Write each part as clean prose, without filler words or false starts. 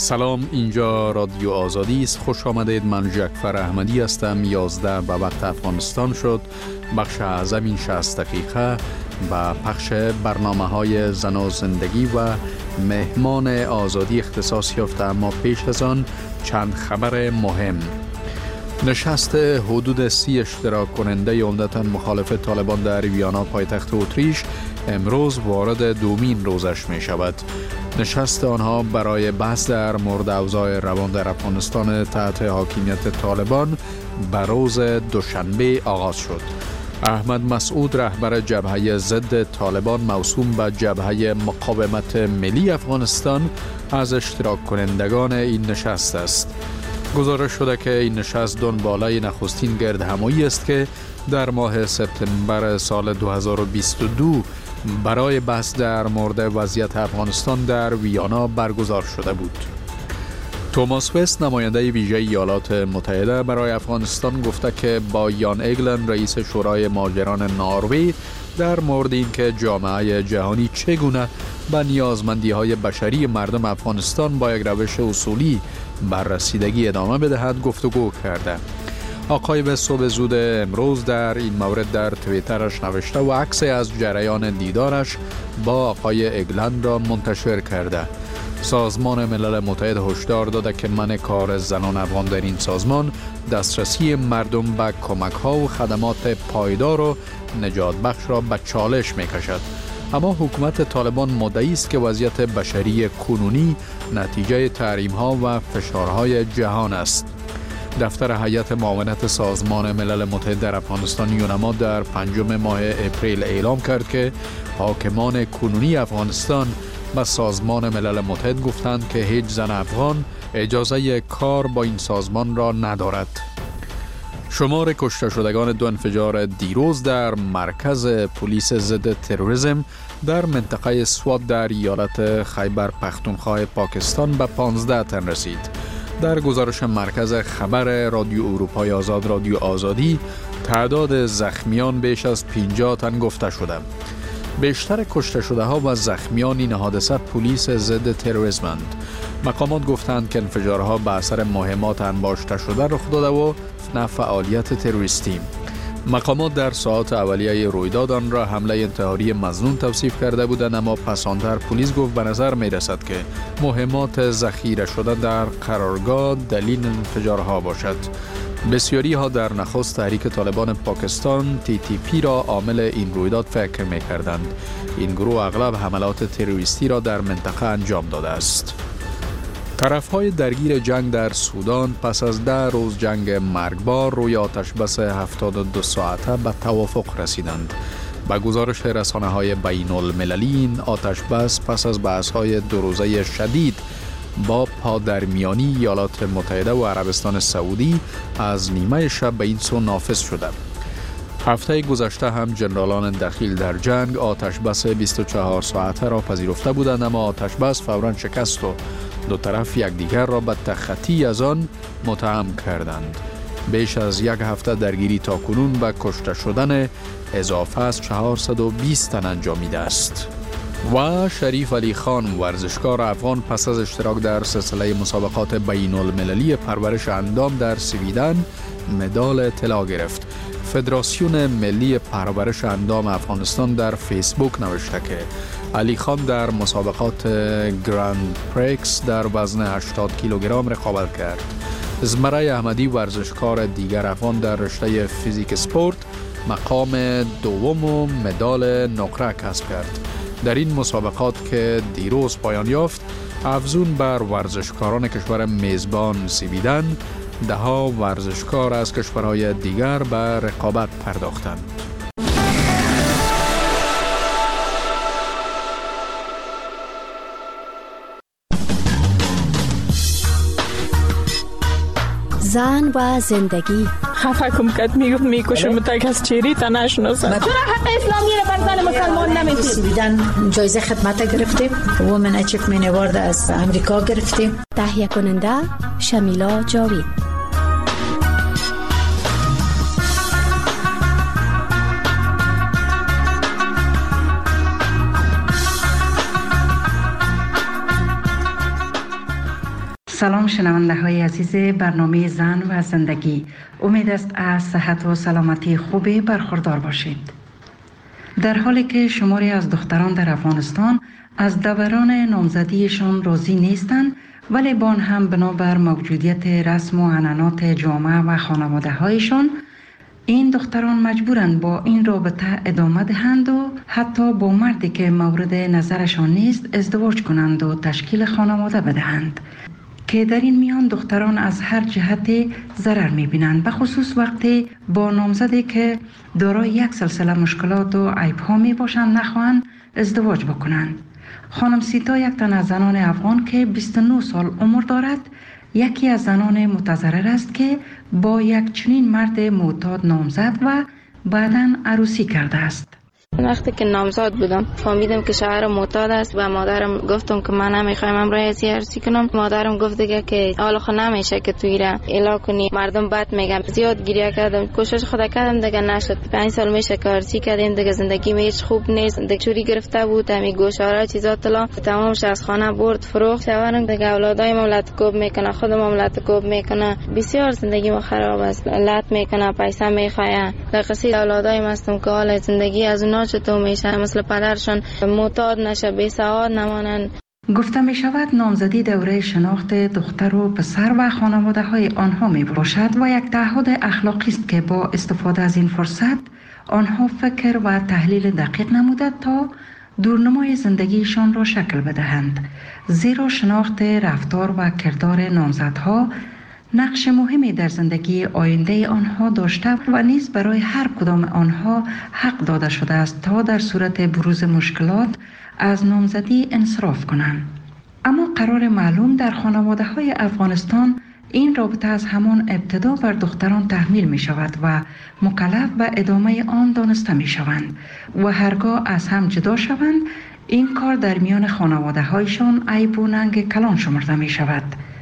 سلام، اینجا رادیو آزادی است. خوش آمدید. من جعفر احمدی هستم. 11 به وقت افغانستان شد. بخش اعظم این 60 دقیقه و پخش برنامه‌های زن و زندگی و مهمان آزادی اختصاص یافته، اما پیش از آن چند خبر مهم. نشست حدود 30 اشتراک کننده عمدتاً مخالف طالبان در ویانا پایتخت اتریش امروز وارد دومین روزش می شود. نشست آنها برای بحث در مورد اوضاع روان در افغانستان تحت حاکمیت طالبان به روز دوشنبه آغاز شد. احمد مسعود، رهبر جبهه ضد طالبان موسوم به جبهه مقاومت ملی افغانستان، از اشتراک کنندگان این نشست است. گزارش شده که این نشست دنباله نخستین گردهمایی است که در ماه سپتامبر سال 2022 برای بحث در مورد وضعیت افغانستان در ویانا برگزار شده بود. توماس وست، نماینده ویژه ایالات متحده برای افغانستان، گفته که با یان ایگلن، رئیس شورای مهاجران نروژ، در مورد اینکه جامعه جهانی چگونه به نیازمندی‌های بشری مردم افغانستان با یک روش اصولی بر رسیدگی ادامه بدهد گفتگو کرده. آقای وست صبح زود امروز در این مورد در توییترش نوشته و عکسی از جریان دیدارش با آقای ایگلن را منتشر کرده. سازمان ملل متحد هشدار داده که منع کار زنان افغان در این سازمان دسترسی مردم به کمک‌ها و خدمات پایدار و نجات بخش را به چالش می‌کشد. اما حکومت طالبان مدعی است که وضعیت بشری کنونی نتیجه تحریم‌ها و فشارهای جهان است. دفتر هیئت معاونت سازمان ملل متحد در افغانستان یونما در 5 ماه اپریل اعلام کرد که حاکمان کنونی افغانستان به سازمان ملل متحد گفتند که هیچ زن افغان اجازه کار با این سازمان را ندارد. شمار کشته شدگان 2 انفجار دیروز در مرکز پلیس ضد تروریسم در منطقه سوات در ایالت خیبر پختونخوا پاکستان به 15 تن رسید. در گزارش مرکز خبر رادیو اروپای آزاد، رادیو آزادی، تعداد زخمیان بیش از 50 تن گفته شده. بیشتر کشته شده ها و زخمیان این حادثه پلیس ضد تروریسمند. مقامات گفتند که انفجارها به اثر مهمات انباشته شده رخ داده و نه فعالیت تروریستی. مقامات در ساعات اولیه رویداد آن را حمله انتحاری مظنون توصیف کرده بودند، اما پسانتر پلیس گفت به نظر می رسد که مهمات ذخیره شده در قرارگاه دلیل انفجارها باشد. بسیاری ها در نخست تحریک طالبان پاکستان TTP را عامل این رویداد فکر می کردند. این گروه اغلب حملات تروریستی را در منطقه انجام داده است. طرف‌های درگیر جنگ در سودان پس از 10 روز جنگ مرگبار روی آتشبس 72 ساعته به توافق رسیدند. با گزارش رسانه‌های بین‌المللی، این آتشبس پس از بحث‌های 2 روزه شدید با پادرمیانی ایالات متحده و عربستان سعودی از نیمه شب به این سو نافذ شده. هفته گذشته هم جنرالان دخیل در جنگ آتشبس 24 ساعته را پذیرفته بودند، اما آتشبس فوراً شکست و دو طرف یکدیگر را به تخطی از آن متهم کردند. بیش از 1 هفته درگیری تاکنون به کشته شدن اضافه از 420 تن انجامیده است. و شریف علی خان، ورزشکار افغان، پس از اشتراک در سلسله مسابقات بین المللی پرورش اندام در سویدن مدال طلا گرفت. فدراسیون ملی پرورش اندام افغانستان در فیسبوک نوشته که علی خان در مسابقات گراند پریکس در وزن 80 کیلوگرم رقابت کرد. زمره احمدی، ورزشکار دیگر افغان در رشته فیزیک سپورت، مقام دوم و مدال نقره کسب کرد. در این مسابقات که دیروز پایان یافت، افزون بر ورزشکاران کشور میزبان سویدن، 10 ورزشکار از کشورهای دیگر به رقابت پرداختند. زن و زندگی. خفه کم کد میکشم تا کس چیری تا نشناسم. چرا حق اسلامی رو بر زن مسلمان نمیدید؟ سویدن جایزه خدمت گرفتیم، وومن اچیومنت اوارد از امریکا گرفتیم. تهیه کننده شمیلا جاوید. سلام شنونده های عزیز برنامه زن و زندگی. امید است از صحت و سلامتی خوبی برخوردار باشید. در حالی که شماری از دختران در افغانستان از دوران نامزدیشان راضی نیستند، ولی با آن هم بنابر موجودیت رسم و عنعنات جامعه و خانواده هایشان، این دختران مجبورند با این رابطه ادامه دهند و حتی با مردی که مورد نظرشان نیست ازدواج کنند و تشکیل خانواده بدهند، که در این میان دختران از هر جهت ضرر می‌بینند، به خصوص وقتی با نامزدی که دارای یک سلسله مشکلات و عیب‌ها میباشند نخواهند ازدواج بکنند. خانم سیتا یک تن از زنان افغان که 29 سال عمر دارد، یکی از زنان متضرر است که با یک چنین مرد معتاد نامزد و بعداً عروسی کرده است. وقتی که نامزد بودم فهمیدم که شوهرم معتاد است و مادرم گفتم که من نمیخوایم امروز عروسی کنم. مادرم گفت دیگه که حالا خود نمیشه که توی را اعلام کنی، مردم بد میگن. زیاد گریه کردم، کوشش خدا کردم، دیگه نشد. 5 سال میشه که عروسی کردیم، دیگه زندگی هیچ خوب نیست. دیگه چوری گرفته بود، همین گوشواره چیزا طلا تمامش از خانه برد فروخت. شوهرم دیگه اولادای مملت کوب میکنه، خود مملت کوب میکنه، بسیار زندگی ما خراب است. لط میکنه، پیسه میخواه. قصه اولادای مستم که حال زندگی از اونها چطور میشه، مثل پدرشون معتاد نشه، بی سواد نمانن. گفته می شود نامزدی دوره شناخت دختر و پسر و خانواده های آنها می باشد و یک تعهد اخلاقی است که با استفاده از این فرصت آنها فکر و تحلیل دقیق نموده تا دورنمای زندگیشان را شکل بدهند، زیرا شناخت رفتار و کردار نامزدها نقش مهمی در زندگی آینده آنها داشته و نیز برای هر کدام آنها حق داده شده است تا در صورت بروز مشکلات از نامزدی انصراف کنند. اما قرار معلوم در خانواده های افغانستان این رابطه از همان ابتدا بر دختران تحمیل می شود و مکلف به ادامه آن دانسته می شوند و هرگاه از هم جدا شوند این کار در میان خانواده هایشان عیب و ننگ کلان شمرده می شود.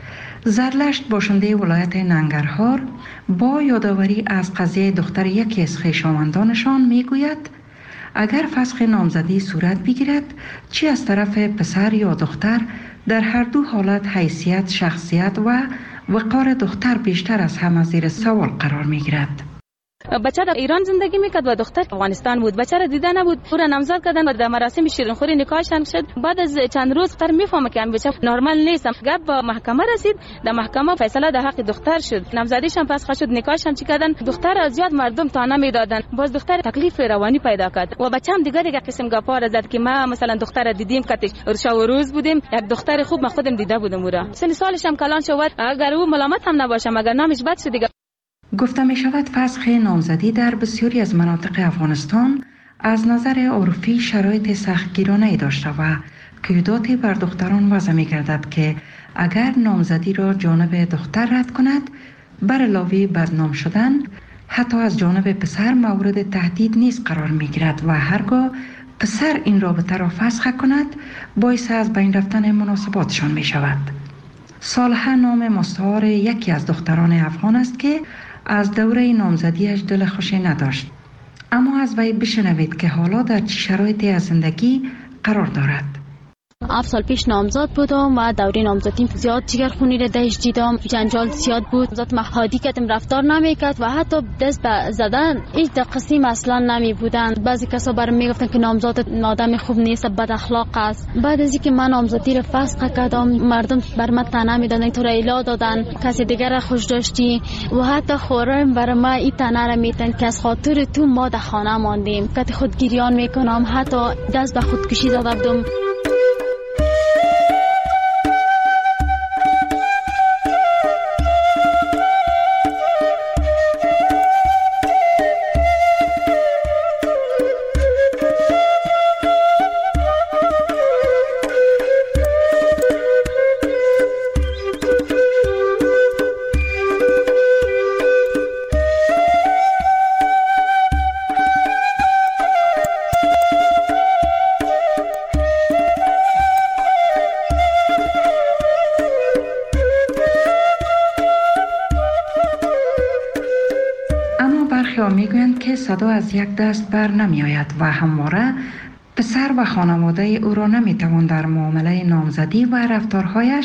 زرلشت باشنده ولایت ننگرهار با یادآوری از قضیه دختر یکی از خویشاوندانشان میگوید اگر فسخ نامزدی صورت بگیرد، چی از طرف پسر یا دختر، در هر دو حالت حیثیت، شخصیت و وقار دختر بیشتر از همه زیر سوال قرار میگیرد. بچه در ایران زندگی میکرد و دختر افغانستان بود. بچه را دیده نبود، او را نامزد کردن و در مراسم شیرینخوری نکاحشان شد. بعد از چند روز دختر میفهمه که بچه نرمال نیست. گپ با محکمه رسید، در محکمه فیصله در حق دختر شد. نامزدیشان فسخ شد، نکاحشان چی کردن، دختر از زیاد مردم تانه میدادن. باز دختر تکلیف روانی پیدا کرد و بچه‌م دیگه قسم گپا را زد که ما مثلا دختر دیدیم کاتش شب و روز بودیم، یک دختر خوب ما خودم دیده بودم. او را سن سالش هم کلان شد، اگر او ملامت هم نباشه مگر نامش بد شد دیگه. گفته می شود فسخ نامزدی در بسیاری از مناطق افغانستان از نظر عرفی شرایط سختگیرانه‌ای داشته و قیوداتی بر دختران وضع می گردد که اگر نامزدی را جانب دختر رد کند، بر علاوه بدنام شدن حتی از جانب پسر مورد تهدید نیز قرار می گیرد و هرگاه پسر این رابطه را فسخ کند باعث از بین رفتن مناسباتشان می شود. صالحه نام مستعار یکی از دختران افغان است که از دوره نامزدیش دل خوشی نداشت، اما از وی بشنوید که حالا در چه شرایطی از زندگی قرار دارد. 7 سال پیش نامزد بودم و دوره نامزدیم زیاد جگرخونی را درش دیدم، جنجال زیاد بود، ذات محادی کردم رفتار نمیکرد و حتی دست به زدن هیچ قسم اصلا نمی بودند. بعضی کسا برام میگفتن که نامزد آدم خوب نیست، بد اخلاق است. بعد از اینکه من نامزدی را فسخ کردم، مردم بر من طعنه میدادن، تو را الا دادن، کسی دیگر را خوش داشتی و حتی خورم بر ما این طعنه را میتن که از خاطر تو ما در خانه ماندیم، که خود گریان میکنم، حتی دست به خودکشی زده بودم. میگویند که صدا از یک دست بر نمی آید و همواره پسر و خانواده او را نمی توان در معامله نامزدی و رفتارهایش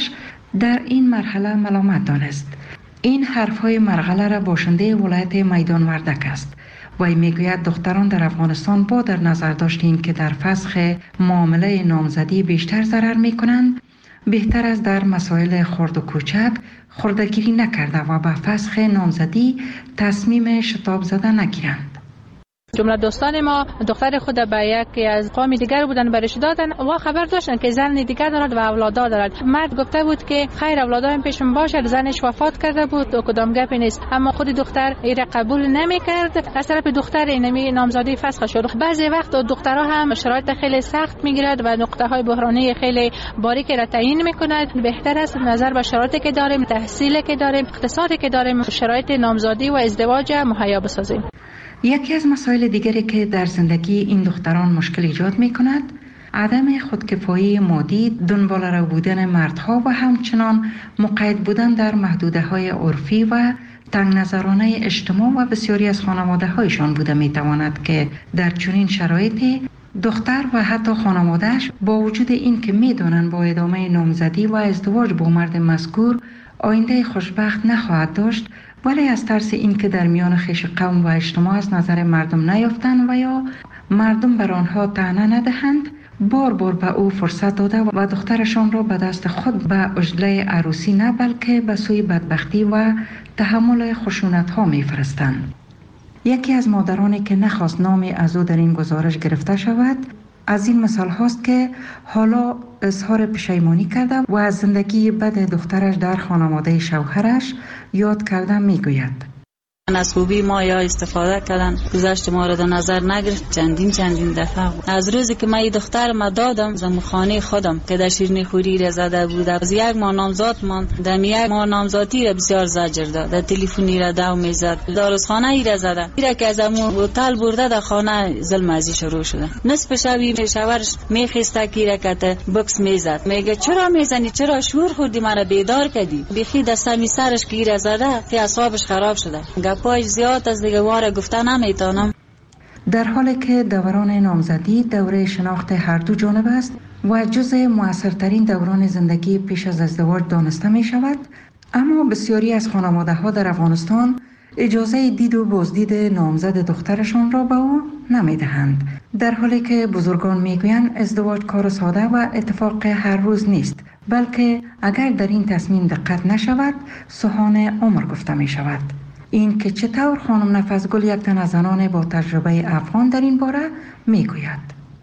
در این مرحله ملامت دانست. این حرفهای مرغله را باشنده ولایت میدان وردک است. وی میگوید دختران در افغانستان با در نظر داشتیم که در فسخ معامله نامزدی بیشتر ضرر میکنند، بهتر است در مسائل خرد و کوچک خردگیری نکرده و به فسخ نامزدی تصمیم شتاب زده نگیرند. جمله دوستان ما دختر خود به یکی از قوم دیگر بودن برش دادن و خبر داشتن که زن دیگر دارد و اولادا دارد. مرد گفته بود که خیر اولادایم پیشم باشد، زنش وفات کرده بود و کدام گپی نیست، اما خود دختر ایره قبول نمیکرد. از طرف دختر اینمی نامزدی فسخ شد. بعضی وقت دخترها هم شرایط خیلی سخت میگیرد و نقطه های بحرانی خیلی باریکی را تعیین میکند. بهتر است نظر به شرایطی که داریم، تحصیلی که داریم، اقتصادی که داریم، شرایط نامزدی و ازدواج مهیا بسازیم. یکی از مسائل دیگری که در زندگی این دختران مشکل ایجاد می کند عدم خودکفایی مادی، دنبال رو بودن مردها و همچنان مقید بودن در محدوده های عرفی و تنگ نظرانه اجتماع و بسیاری از خانواده هایشان بوده می تواند که در چنین شرایطی دختر و حتی خانوادهش با وجود این که می دانند با ادامه نامزدی و ازدواج با مرد مذکور آینده خوشبخت نخواهد داشت، ولی از ترس اینکه در میان خویش قوم و اجتماع از نظر مردم نیافتند و یا مردم بر آنها طعنه ندهند، بار بار به او فرصت داده و دخترشان را به دست خود به عجله عروسی نه بلکه به سوی بدبختی و تحمل خشونت ها می فرستند. یکی از مادرانی که نخواست نامی از او در این گزارش گرفته شود از این مثال هاست که حالا اظهار پشیمانی کرده و از زندگی بد دخترش در خانواده شوهرش یاد کرده می گوید. از خوبی ما یا استفاده کردن، گذشت ما را در نظر نگرفت. چندین دفعه از روزی که من دختر ما دادم زمو خانه خودم که در شیرینی خوری را زده بود، از یک ماه نامزاد من در یک ماه نامزادی را بسیار زجر داد، در تلفنی را دو میزد، داروخانه ای را زده، ایرا که از امو هتل برده در خانه ظلم ازی شروع شده. نصف شبی شوهرش میخسته کیره کته بکس میزد، میگه چرا میزنی، چرا شور خوردی، مرا بیدار کردی. بیخی دستمی سرش گیر زده که اعصابش خراب شده. پای زیاد از دیگه واره گفته نمیتونم. در حالی که دوران نامزدی دوره شناخت هر دو جانب است و جزء موثرترین دوران زندگی پیش از ازدواج دانسته می شود، اما بسیاری از خانواده ها در افغانستان اجازه دید و بازدید نامزد دخترشان را به او نمی دهند، در حالی که بزرگان می گویند ازدواج کار ساده و اتفاق هر روز نیست، بلکه اگر در این تصمیم دقت نشود سوهان عمر گفته می شود. این که چطور خانم نفسگل یک تن از زنان با تجربه افغان در این باره میگوید.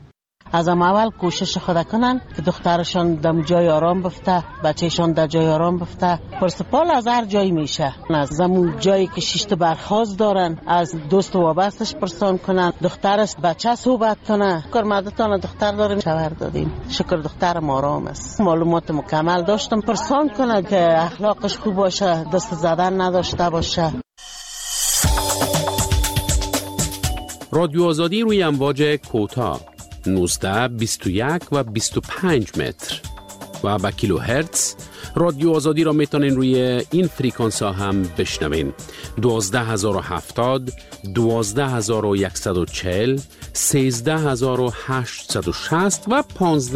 از اول کوشش خود کنن که دخترشان در جای آرام بفته، بچهشان در جای آرام بفته. پرسپال از هر جایی میشه، از زمون جایی که شیشت برخواست دارن از دوست و وابستش پرسان کنن، دخترش بچه صحبت کنه. کارمدتان دختر داریم شوهر دادیم، شکر دخترم آرام است، معلومات مکمل داشتم، پرسان کنه که اخلاقش خوب باشه، دست زدن نداشته باشه. رادیو آزادی روی امواج کوتاه 19, 21 و 25 متر و با کیلو هرتز. رادیو آزادی را میتونین روی این فریکانس ها هم بشنوین: 12070, 12140, 13860 و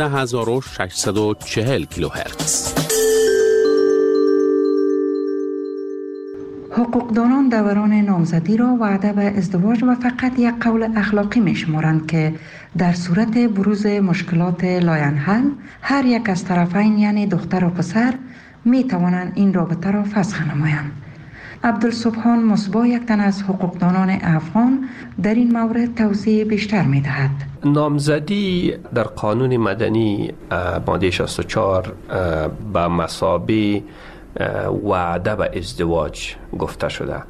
15640 کیلو هرتز. حقوقدانان دوران نامزدی را وعده به ازدواج و فقط یک قول اخلاقی می شمارند که در صورت بروز مشکلات لاینحل هر یک از طرفین یعنی دختر و پسر می توانند این رابطه را فسخ نمایند. عبدالسبحان مصباح یک تن از حقوقدانان افغان در این مورد توضیح بیشتر می دهد. نامزدی در قانون مدنی ماده 64 به مثابه وعده به ازدواج گفته شده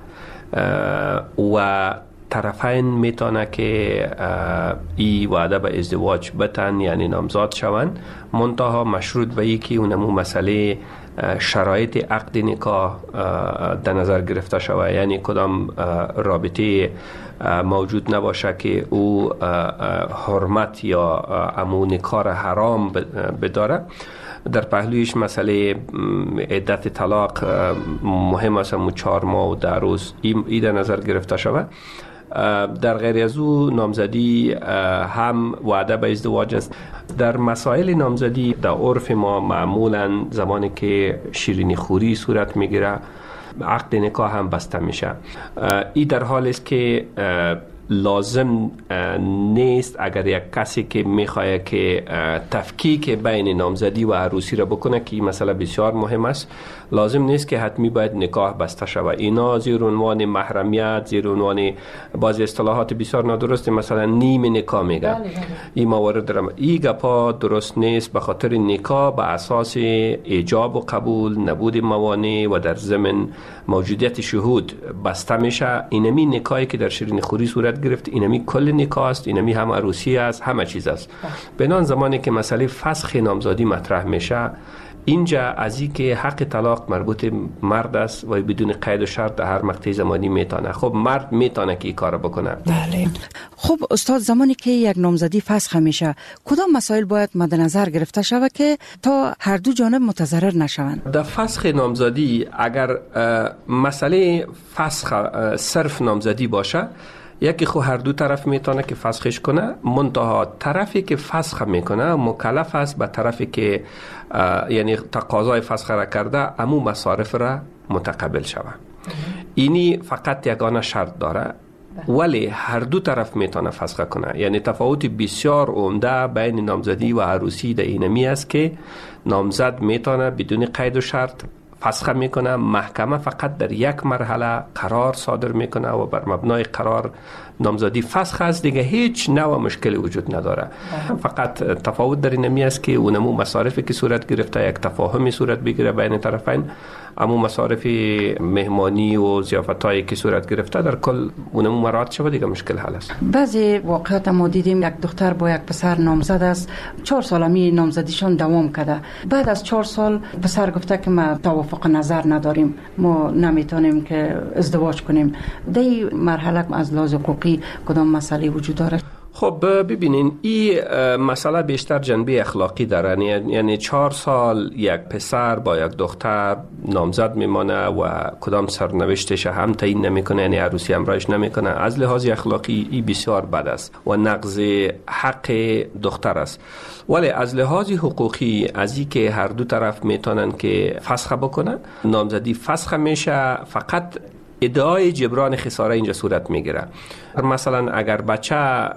و طرفین میتونه که این وعده به ازدواج بتن یعنی نامزاد شوند، منتها مشروط به یکی اونمو مسئله شرایط عقد نکاح در نظر گرفته شود، یعنی کدام رابطه موجود نباشه که او حرمت یا امو نکاح حرام بداره. در پهلویش مسئله عدت طلاق مهم است، 4 ماه و 10 روز این در نظر گرفته شود. در غیر از او نامزدی هم وعده به ازدواج است. در مسائل نامزدی در عرف ما معمولا زمانی که شیرینی خوری صورت میگیره عقد نکاح هم بسته میشه. این در حال است که لازم نیست اگر یک کسی که میخواد که تفکیک بین نامزدی و عروسی را بکنه که این مسئله بسیار مهم است، لازم نیست که حتمی باید نکاح بسته شود. اینا زیر عنوان محرمیت، زیر عنوان بعضی اصطلاحات بسیار نادرست مثلا نیم نکاح میگه. این موارد درم این گپا درست نیست، به خاطر نکاح به اساس ایجاب و قبول، نبود موانع و در ضمن موجودیت شهود بسته میشه. اینمی نکاحی که در شیرین خوری صورت گرفت اینمی کل نکاح است، اینمی هم عروسی است، همه چیز است. بنان زمانی که مسئله فسخ نامزدی مطرح میشه، اینجا از این که حق طلاق مربوط مرد است و بدون قید و شرط در هر مقطع زمانی میتونه. خب مرد میتونه که این کار بکنه. بله. خب استاد، زمانی که یک نامزدی فسخ میشه کدام مسائل باید مد نظر گرفته شود که تا هر دو جانب متضرر نشوند؟ در فسخ نامزدی اگر مسئله فسخ صرف نامزدی باشه، یکی خو هر دو طرف میتونه که فسخش کنه، منتها طرفی که فسخ میکنه مکلف است به طرفی که یعنی تقاضای فسخ را کرده امو مصارف را متقبل شود. اینی فقط یگانه شرط داره، ولی هر دو طرف میتونه فسخ کنه. یعنی تفاوت بسیار عمده بین نامزدی و عروسی در اینمی است که نامزد میتونه بدون قید و شرط فسخ میکنه، محکمه فقط در یک مرحله قرار صادر میکنه و بر مبنای قرار نامزدی فسخ است، دیگه هیچ نوع مشکلی وجود نداره. فقط تفاوت در اینمی است که اونمو مصارفی که صورت گرفته یک تفاهمی صورت بگیره بین طرفین، اما مصارف مهمانی و ضیافتایی که صورت گرفته در کل اونمو مراعات شود، دیگه مشکل حل است. بعضی واقعات ما دیدیم یک دختر با یک پسر نامزد است، 4 سال می نامزدیشان دوام کرده. بعد از 4 سال پسر گفته که ما توافق نظر نداریم، ما نمیتونیم که ازدواج کنیم. در این مرحله از لحاظ حقوقی کدام مسئله وجود داره؟ خب ببینین، این مسئله بیشتر جنبه اخلاقی داره. یعنی 4 سال یک پسر با یک دختر نامزد میمانه و کدام سرنوشتش هم تعیین نمیکنه، یعنی عروسی همراهش نمیکنه. از لحاظ اخلاقی این بسیار بد است و نقض حق دختر است. ولی از لحاظ حقوقی از این که هر دو طرف میتونن که فسخ بکنن، نامزدی فسخ میشه، فقط ادعای جبران خساره اینجا صورت میگیره. مثلا اگر بچه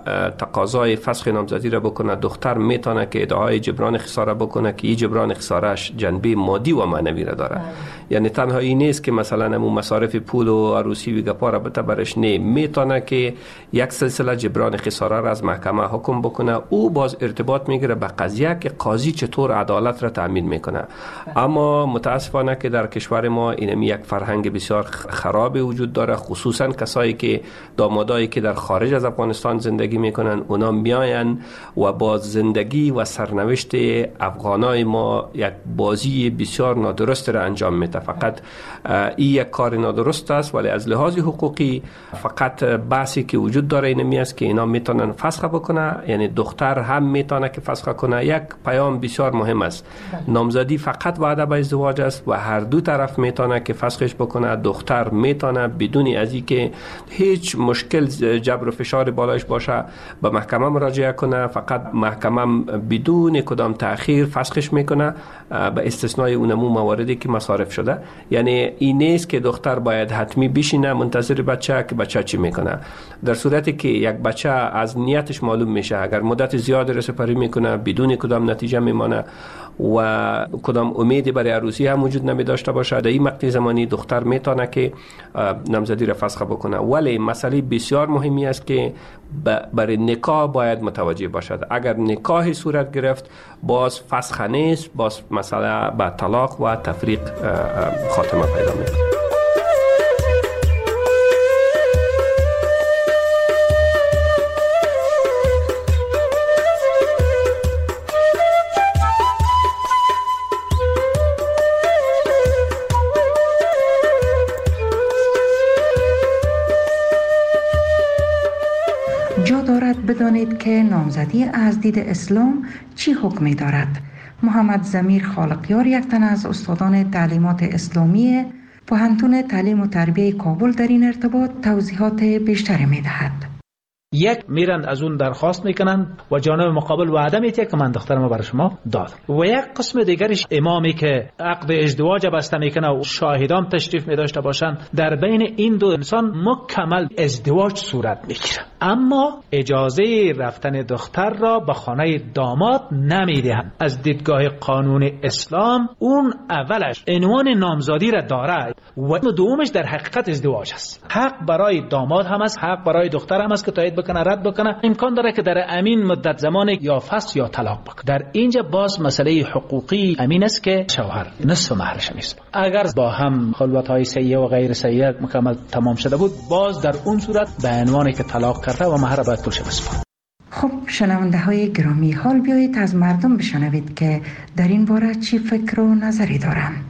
تقاضای فسخ نامزدی را بکنه، دختر میتونه که ادعای جبران خساره بکنه که این جبران خسارهش جنبه مادی و معنوی را داره. یعنی تنها این نیست که مثلا همون مصارف پول و عروسی و گپا را برش، نه، میتونه که یک سلسله جبران خساره را از محکمه حکم بکنه. او باز ارتباط میگیره به قضیه که قاضی چطور عدالت را تامین میکنه. اما متاسفانه که در کشور ما اینمی یک فرهنگ بسیار خراب وجود داره، خصوصا کسایی که دامادایی که در خارج از افغانستان زندگی میکنن، اونا میاین و با زندگی و سرنوشت افغانای ما یک بازی بسیار نادرست را انجام میده. فقط این یک کار نادرست است، ولی از لحاظ حقوقی فقط بحثی که وجود داره اینمی است که اینا میتونن فسخ بکنه، یعنی دختر هم میتونه که فسخ کنه. یک پیام بسیار مهم است، نامزدی فقط وعده به ازدواج است و هر دو طرف میتونه که فسخش بکنه. دختر میتونه بدون از اینکه هیچ مشکل جبر و فشار بالایش باشه به محکمه مراجعه کنه، فقط محکمه بدون کدام تأخیر فسخش میکنه به استثنای اونمو مواردی که مصارف شده. یعنی این نیست که دختر باید حتمی بشینه منتظر بچه که بچه چی میکنه. در صورتی که یک بچه از نیتش معلوم میشه، اگر مدت زیاد رسپری میکنه بدون کدام نتیجه میمانه و کدام امیدی برای عروسی هم وجود نمی داشته باشه، در این مقطع زمانی دختر میتونه که نامزدی را فسخ بکنه. ولی مسئله بسیار مهمی است که برای نکاح باید متوجه باشد. اگر نکاحی صورت گرفت باز فسخ نیست، باز مسئله به طلاق و تفریق خاتمه پیدا میکنه. بدانید که نامزدی از دید اسلام چی حکمی دارد. محمد ضمیر خالقیار، یک تن از استادان تعلیمات اسلامی پوهنتون تعلیم و تربیه کابل، در این ارتباط توضیحات بیشتری می دهد. یک میرن از اون درخواست میکنن و جانب مقابل وعده میده که من دخترمو برای شما دادم، و یک قسم دیگرش امامی که عقد ازدواج بسته میکنه و شاهدان تشریف میداشته باشن، در بین این دو انسان مکمل ازدواج صورت میگیره، اما اجازه رفتن دختر را به خانه داماد نمیدهند. از دیدگاه قانون اسلام اون اولش عنوان نامزادی را داره و دومش در حقیقت ازدواج است. حق برای داماد هم است، حق برای دختر هم است که تایید بکنه، رد بکنه. امکان داره که در امین مدت زمان یا فسخ یا طلاق بکنه. در اینجا باز مسئله حقوقی امین است که شوهر نصف مهرش نیست. اگر با هم خلوت‌های سیئه و غیر سیئه مکمل تمام شده بود، باز در اون صورت به عنوان که طلاق کرده و مهر باید پولش بسپاره. خب شنونده های گرامی، حال بیایید از مردم بشنوید که در این باره چی فکر و نظری دارند.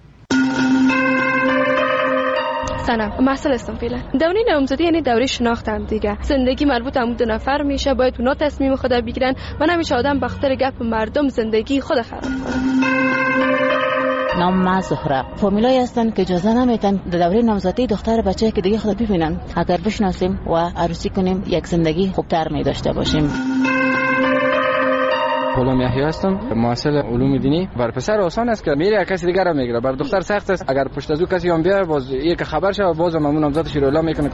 سلام، مسئله هستم فعلا. دوره نامزدی یعنی دوره شناخت هم دیگه. زندگی مربوط هم دو نفر میشه، باید اونا تصمیم خود بگیرن و نمیشه آدم بخاطر گپ مردم زندگی خود خراب کنه. نام ما زهره. فامیلایی هستن که اجازه نمیدن در دوره نامزدی دختر بچه که دیگه خود ببینن. اگر بشناسیم و عروسی کنیم یک زندگی خوبتر می داشته باشیم. غلام یحیی هستم، محصل علوم دینی. بر پسر آسان است که میره کسی دیگر رو میگیره، بر دختر سخت است. اگر پشت از او کسی هم بیاد باز یک خبر شه، باز هم اون نامزدش رو اعلام میکنه.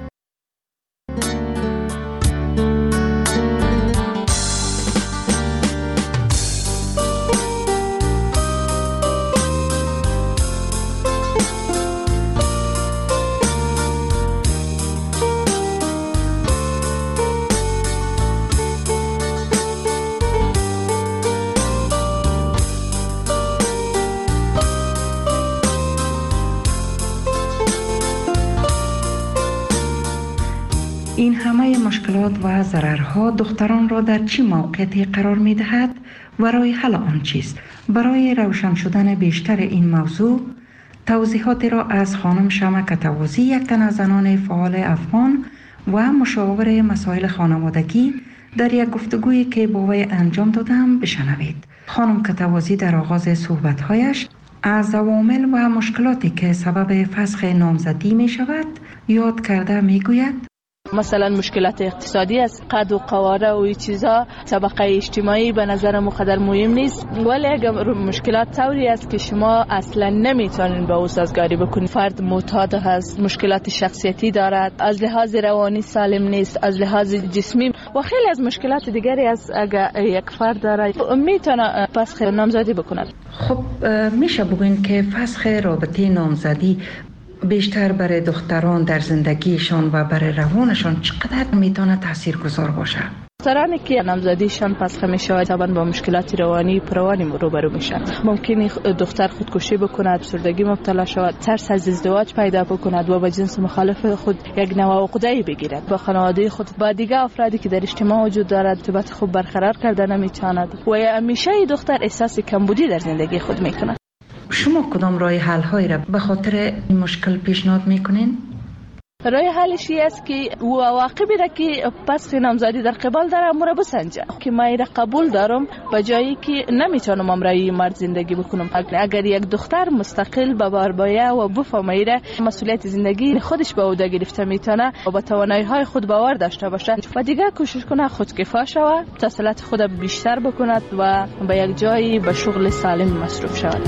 این همه مشکلات و ضررها دختران را در چه موقعیتی قرار می دهد و راه حل آن چیست؟ برای روشن شدن بیشتر این موضوع توضیحاتی را از خانم شمع کتوازی، یک تن از زنان فعال افغان و مشاور مسائل خانوادگی، در یک گفتگویی که با وی انجام دادم بشنوید. خانم کتوازی در آغاز صحبت‌هایش از عوامل و مشکلاتی که سبب فسخ نامزدی می شود یاد کرده می گوید: مثلا مشکلات اقتصادی است، قد و قواره و این چیزا، طبقه اجتماعی به نظر مقدر مهم نیست، ولی اگر مشکلات طوری است که شما اصلا نمیتونین به او سازگاری بکنید. فرد معتاد هست، مشکلات شخصیتی دارد، از لحاظ روانی سالم نیست، از لحاظ جسمی و خیلی از مشکلات دیگری است. اگر یک فرد دارد میتونه فسخ نامزدی بکند. خب میشه بگوین که فسخ رابطه نامزدی بیشتر برای دختران در زندگیشان و برای روانشان چقدر میتونه تاثیرگذار باشه؟ دخترانی که نامزدیشان فسخ میشه طبعا با مشکلات روانی پروانی روبرو میشن. ممکنه دختر خودکشی بکند، افسردگی مبتلا شود، ترس از ازدواج پیدا بکند و با جنس مخالف خود یک نوع عقده‌ای بگیرد. با خانواده خود، با دیگر افرادی که در اجتماع وجود دارد ارتباط خوب برقرار کرده نمیتواند و همیشه دختر احساس کمبودی در زندگی خود میکند. شما کدام راه حل هایی را به خاطر این مشکل پیشنهاد میکنین؟ راه حلش است که او عواقبی را که فسخ نامزدی در قبال داره امور بسنجه که من را قبول دارم به جایی که نمیتونم امرای مرد زندگی بکنم. اگر یک دختر مستقل به بار باید و بفهمه مسئولیت زندگی خودش به عهده گرفته میتونه و با توانایی های خود باور داشته باشه و دیگه کوشش کنه خودکفا شود، تحصیلات خود بیشتر بکند و به یک جایی به شغل سالم مصروف شود.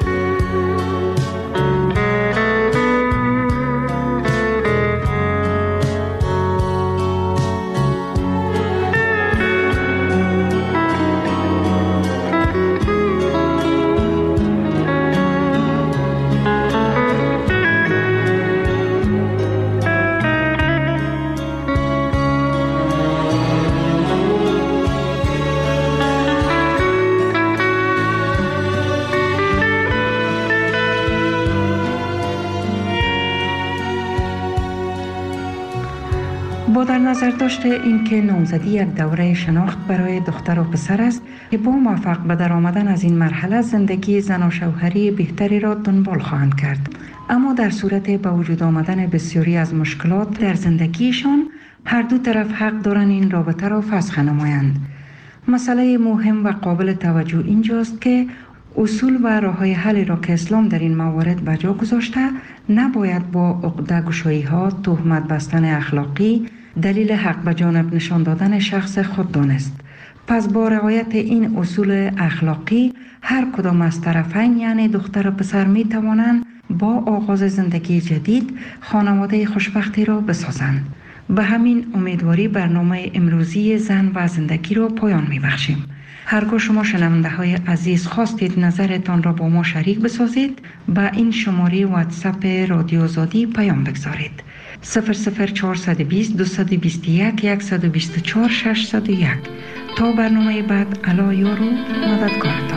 با در نظر داشته این که نامزدی یک دوره شناخت برای دختر و پسر است که با موفق به در آمدن از این مرحله زندگی زن و شوهری بهتری را دنبال خواهند کرد، اما در صورت به وجود آمدن بسیاری از مشکلات در زندگیشان هر دو طرف حق دارند این رابطه را فسخ نمایند. مسئله مهم و قابل توجه اینجاست که اصول و راه‌های حل را که اسلام در این موارد به جا گذاشته نباید با عقده‌گشایی‌ها، تهمت بستن اخلاقی، دلیل حق به جانب نشان دادن شخص خود دانست. پس با رعایت این اصول اخلاقی هر کدام از طرفین یعنی دختر و پسر می توانند با آغاز زندگی جدید خانواده خوشبختی را بسازند. به همین امیدواری برنامه امروزی زن و زندگی را پایان می بخشیم. هرگاه شما شنونده های عزیز خواستید نظرتان را با ما شریک بسازید، با این شماره واتساپ رادیو آزادی پیام بگذارید. 00420 221 124 601. تا برنامه بعد، الا یارو مددکارتان.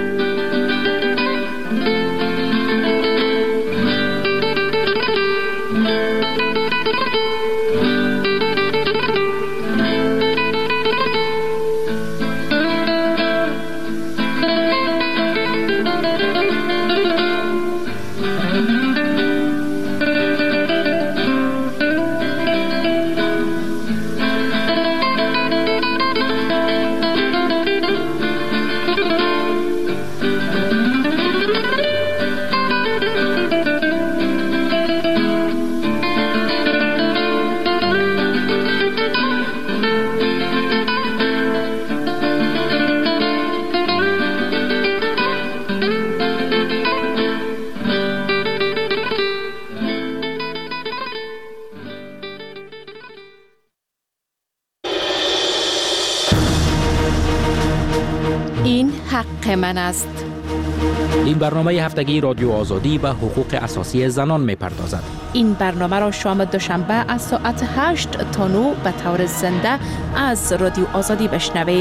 این حق من است. این برنامه هفتگی رادیو آزادی به حقوق اساسی زنان می پردازد. این برنامه را شام دوشنبه از ساعت 8 تا 9 به طور زنده از رادیو آزادی بشنوید.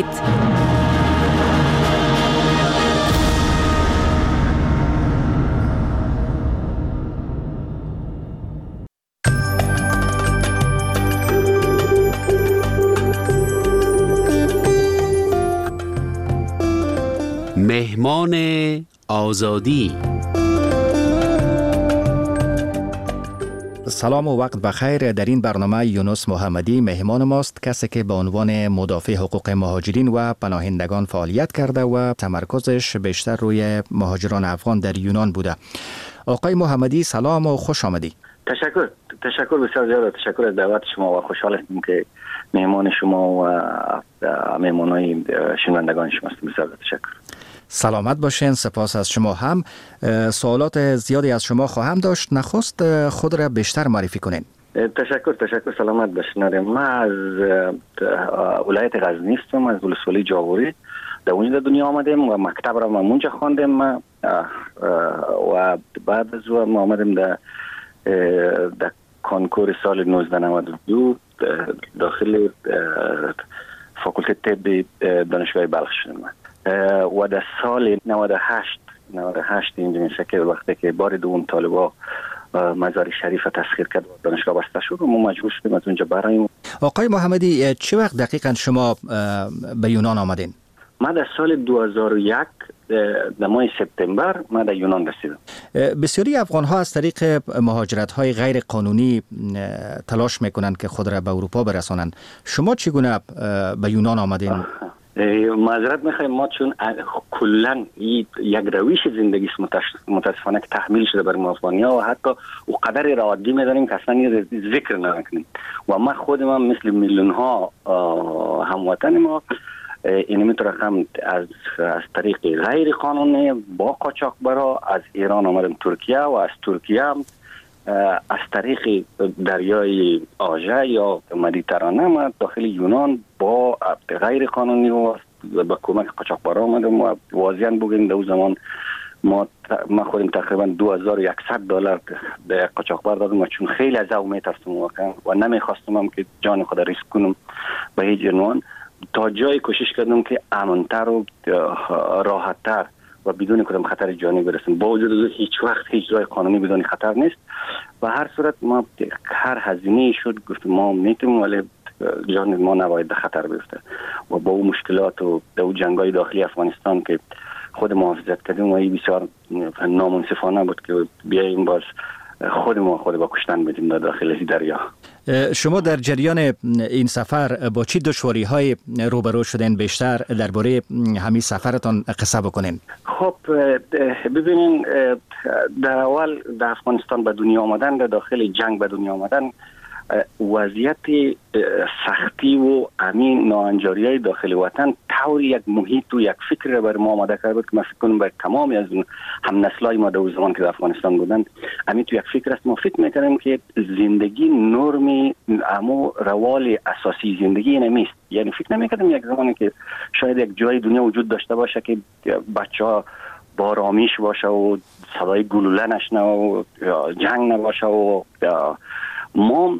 مهمان آزادی. سلام و وقت بخیر. در این برنامه یونس محمدی مهمان ماست، کسی که به عنوان مدافع حقوق مهاجرین و پناهندگان فعالیت کرده و تمرکزش بیشتر روی مهاجران افغان در یونان بوده. آقای محمدی سلام و خوش آمدی. تشکر بسیار زیاد. تشکر از دعوت شما و خوشحال هستیم که مهمان شما و مهمانای شنوندگان شما هستیم. بسیار تشکر. سلامت باشین. سپاس از شما هم. سوالات زیادی از شما خواهم داشت. نخست خود را بیشتر معرفی کنین. تشکر. سلامت باشین. من از ولایت غزنی هستم، از ولسوالی جاوری. در اونجا دنیا آمدیم و مکتب را اونجا خواندیم و بعد از اون آمدیم در کنکور سال 1992 داخل فاکولته طب دانشگاه بلخ شدم و در سال 98 اینجا میشه که وقتی که بار دوم طالبا مزار شریف تسخیر کرد و دانشگاه بسته شد و ما مجبور شدیم از اونجا براییم. آقای محمدی چه وقت دقیقا شما به یونان آمدین؟ من در سال 2001 در ماه سپتامبر من در یونان رسیدم. بسیاری افغان ها از طریق مهاجرت های غیر قانونی تلاش میکنند که خود را به اروپا برسانند. شما چگونه به یونان آمدین؟ معذرت میخوایم، ما چون کلا یک روش زندگی متاسفانه که تحمیل شده بر ما افغانی‌ها و حتی او قدر را عادی میدانیم که اصلا ذکر نکنیم و ما خود ما مثل میلیون ها هموطن ما این میتونه هم از طریق غیر قانونی با قاچاقبرا از ایران آمدیم ترکیه و از ترکیه هم از طریق دریای آژه یا مدیترانه ما داخل یونان با غیر قانونی و با کمک قاچاقبرا آمدیم و واضحاً بگیم در اون زمان ما خودم تقریبا $2100 به قاچاقبر دادم و چون خیلی از او میترسم واقعا و نمیخواستم هم که جان خود ریسک کنم به هیچ عنوان، تا جای کوشش کردم که امن‌تر و راحت‌تر و بدون کدام خطر جانی برسیم. با وجود هیچ وقت هیچ جای قانونی بدون خطر نیست و هر صورت ما هر هزینه‌ای شد گفتیم ما میتونیم ولی جان ما نباید به خطر بیفته و با اون مشکلات و دو جنگ‌های داخلی افغانستان که خود محافظت کردیم و این بسیار نامنصفانه بود که بیاییم باز خود با کشتن بدیم در داخل دریا. شما در جریان این سفر با چی دشواری‌های روبرو شدین؟ بیشتر درباره همین سفرتان قصه بکنین. خب ببینین، در اول در افغانستان به دنیا آمدن، در داخل جنگ به دنیا آمدن وضعیت سختی و امین ناانجاریای داخل وطن طور یک محیط و یک فکر را بر ما آماده کرده بود که ما فکر کنم بر تمامی از هم نسلای ما در زمان که در افغانستان بودند امین تو یک فکر است. ما فکر میکردیم که زندگی نرمی امو روال اساسی زندگی نمیست. یعنی فکر نمیکردیم یک زمانی که شاید یک جای دنیا وجود داشته باشه که بچه‌ها با آرامیش باشه و صدای گلوله نشنه و جنگ نباشه و ما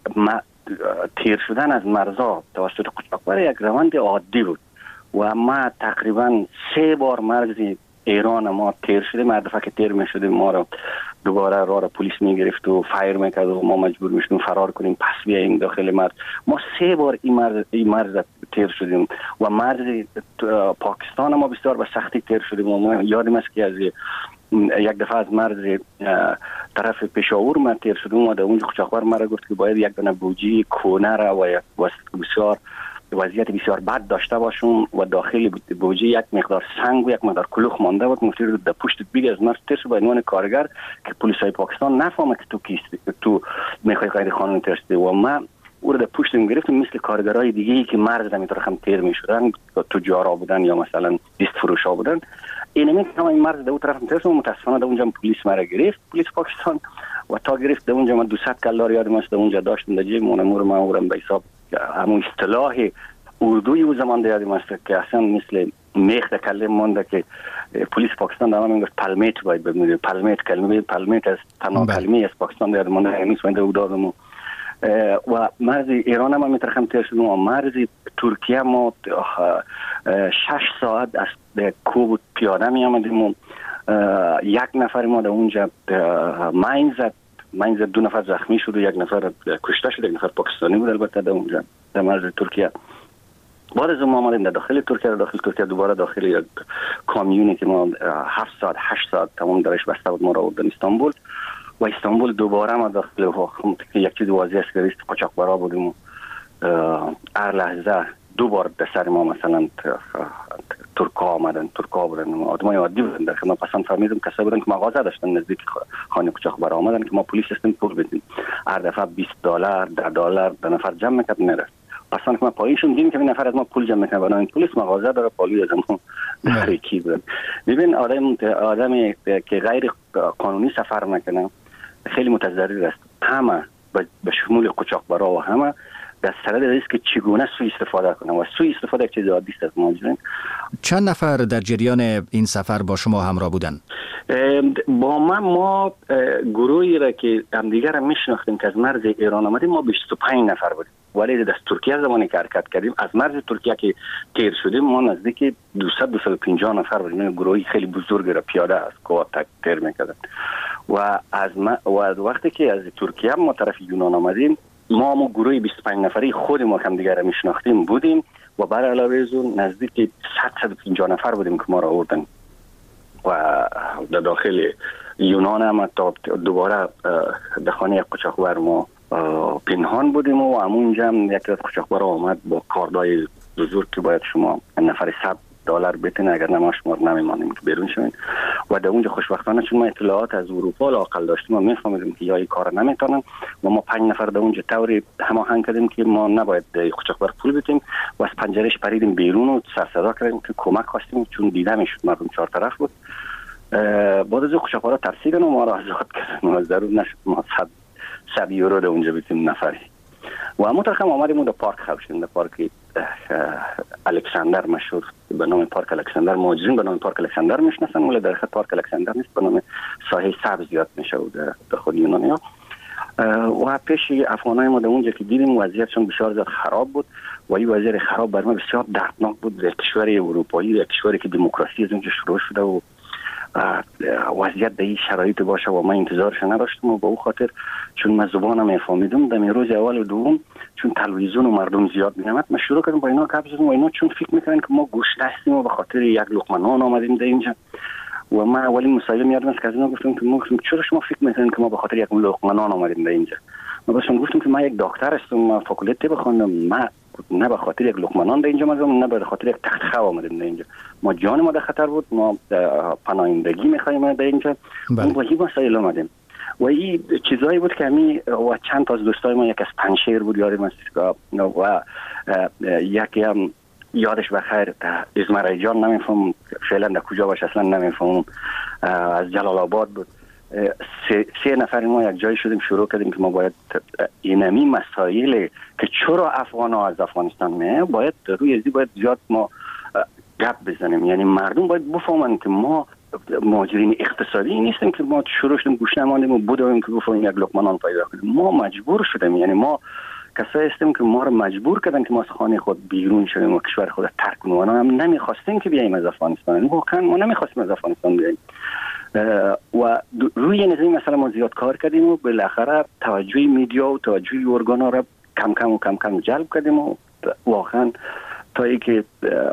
تیر شدن از مرزا توسط قاچاقبر یک روند عادی بود و ما تقریبا 3 بار مرز ایران ما تیر شدیم. هر دفعه که تیر می شدیم ما را دوباره راه را پلیس می گرفت و فایر می کرد و ما مجبور می شدیم فرار کنیم پس بیاییم داخل مرز. ما 3 بار این مرز تیر شدیم و مرز پاکستان ما بسیار به سختی تیر شدیم و ما یادم است که از یک دفعه از مرز طرف پشاور ما تیر شدیم و در اونجا قاچاقبر ما را گفت که باید یک دانه بوجی کونه را و بسیار وضعیت بسیار بد داشته باشون و داخل بوجی یک مقدار سنگ و یک مقدار کلوخ مانده بود. مفتیر در پشت بیگ از مرز تیر شد به عنوان کارگر که پلیسای پاکستان نفهمه که تو کیستی، تو میخوای غیر قانونی تیر شدی و ما او رو در پشت گرفتیم مثل کارگرای دیگه‌ای که مرز در میترخم تیر میشدن، تجارا بودن یا مثلا دیست فروشا بودن. این مرز در اون طرف تیر شد. متاسفانه در اونجا پلیس مرا گرفت، پلیس پاکستان، و تا گرفت در اونجا من 200 کلار یادم است در اونجا داشتم در جیب مونمور ما اورم به حساب همون اصطلاح اردوی او زمان یادم است که اصلا مثل میخ در کلمه مونده که پلیس پاکستان در میگفت پلمیت باید ببینید. پلمیت از تنها کلمه از پاکستان در مونده همیشه من او دادم و مرز ایران ما میترخم تیر شدیم و مرز ترکیه ما 6 ساعت از کوب پیاده می آمدیم و یک نفر ما در اونجا ماین زد 2 نفر زخمی شد و 1 نفر کشته شد. 1 نفر پاکستانی بود البته در اونجا در مرز ترکیه. بعد از ما آمدیم در داخل ترکیه دوباره داخل یک کامیونی که ما 7 ساعت 8 ساعت تمام درش بسته بود ما را آوردن استانبول و استانبول دوباره ما داخل یک چیز واضح است که قاچاقبرا بودیم و هر لحظه 2 بار در سر ما مثلا ترکا بودن آدمای عادی بودن در خدمت. پس فهمیدم کسایی بودن که مغازه داشتن نزدیک خانه قاچاقبرا آمدن که ما پلیس هستیم پول بدیم. هر دفعه $20 $10 در نفر جمع میکرد میرفت. پس که ما پایینشون دیدیم که این نفر از ما پول جمع میکنه بنابراین پلیس مغازه داره پالی از ما نخریکی بود. ببین آدمی که غیر قانونی سفر میکنه خیلی متضرر است. همه به شمول قاچاقبرا و همه در سرد ریسک چگونه سوء استفاده کنه و سوء استفاده یک چیز عادی است از ماجرا. چند نفر در جریان این سفر با شما همراه بودن؟ با ما گروهی را که همدیگر را میشناختیم که از مرز ایران آمدیم ما 25 نفر بودیم. ولی در ترکیه زمانی که حرکت کردیم از مرز ترکیه که تیر شدیم ما نزدیک 200-250 نفر بودیم. گروهی خیلی بزرگی را پیاده از کوه تیر میکردن و از وقتی که از ترکیه ما طرف یونان آمدیم ما گروهی 25 نفری خود ما هم دیگر را میشناختیم بودیم و بر علاوه از اون نزدیک 150 نفر بودیم که ما را آوردن و در داخل یونان هم تا دوباره در خانه قاچاقبر ما پنهان بودیم و همونجا هم یکی از قاچاقبرا آمد با کاردای بزرگ که باید شما نفر $100 بتین اگر نما شما نمیمانیم که بیرون شوین و در اونجا خوشبختانه چون ما اطلاعات از اروپا لاقل داشتیم و میفهمیدیم که یا این کار نمیتونن و ما 5 نفر در اونجا طوری هماهنگ کردیم که ما نباید قاچاقبر پول بدیم و از پنجرهش پریدیم بیرون و سر صدا کردیم که کمک خواستیم چون دیده میشد مردم 4 طرف بود. بعد از قاچاقبرا ترسیدن و ما را آزاد کردن و ضرور نشد ما 100 یورو در اونجا بدیم نفری و همون طرف هم آمدیم در پارک خوشیم در پارک الکساندر مشهور به نام پارک الکساندر. مهاجرین به نام پارک الکساندر میشناسن ولی در حقیقت پارک الکساندر نیست به نام ساحه سبز یاد میشه در خود یونانیا و پیش افغانای ما در اونجا که دیدیم وضعیتشون بسیار زیاد خراب بود و این وضعیت خراب برای ما بسیار دردناک بود. در کشور اروپایی در کشوری که دموکراسی از اونجا شروع شده و وضعیت در این شرایط باشه و من انتظارش نداشتم و با او خاطر چون من زبانم میفهمیدم در روز اول و دوم چون تلویزیون و مردم زیاد میامد من شروع کردم با اینا گپ زدم و اینا چون فکر میکنن که ما گوشت هستیم و به خاطر یک لقمه نان آمدیم در اینجا و من اولین مسائل میادم است که از اینا گفتم که چرا شما فکر میکنین که ما به خاطر یک لقمه نان آمدیم در اینجا. من بهشون گفتم که من یک دکتر هستم من فاکولته بخوندم من نه به خاطر یک لقمه نان در اینجا آمدم نه به خاطر یک تخت خواب آمدیم در اینجا. ما جان ما در خطر بود ما پناهندگی میخوایم در اینجا با این مسائل آمدیم و این چیزایی بود که همی و چند تا از دوستای ما، یک از پنشیر بود یادم است و یکی هم یادش بخیر ازمرای جان، نمیفهم فعلا در کجا باشه اصلا نمیفهم، از جلال آباد بود. سه نفر ما یک جای شدیم شروع کردیم که ما باید اینمی مسائل که چرا افغان ها از افغانستان میه باید روی ازی باید زیاد ما گپ بزنیم. یعنی مردم باید بفهمن که ما مهاجرین اقتصادی نیستیم که ما شروع شدیم گوش نماندیم و بودیم که بفهمیم یک لقمه نان پیدا کنیم. ما مجبور شدیم، یعنی ما کسایی هستیم که ما رو مجبور کردن که ما از خانه خود بیرون شدیم و کشور خود ترک کنیم. ما هم نمیخواستیم که بیاییم از افغانستان، واقعا ما نمیخواستیم از افغانستان بیاییم و روی نظام مثلا ما زیاد کار کردیم و بالاخره توجه میدیا و توجه ارگانا را کم کم جلب کردیم و واقعا تا ای که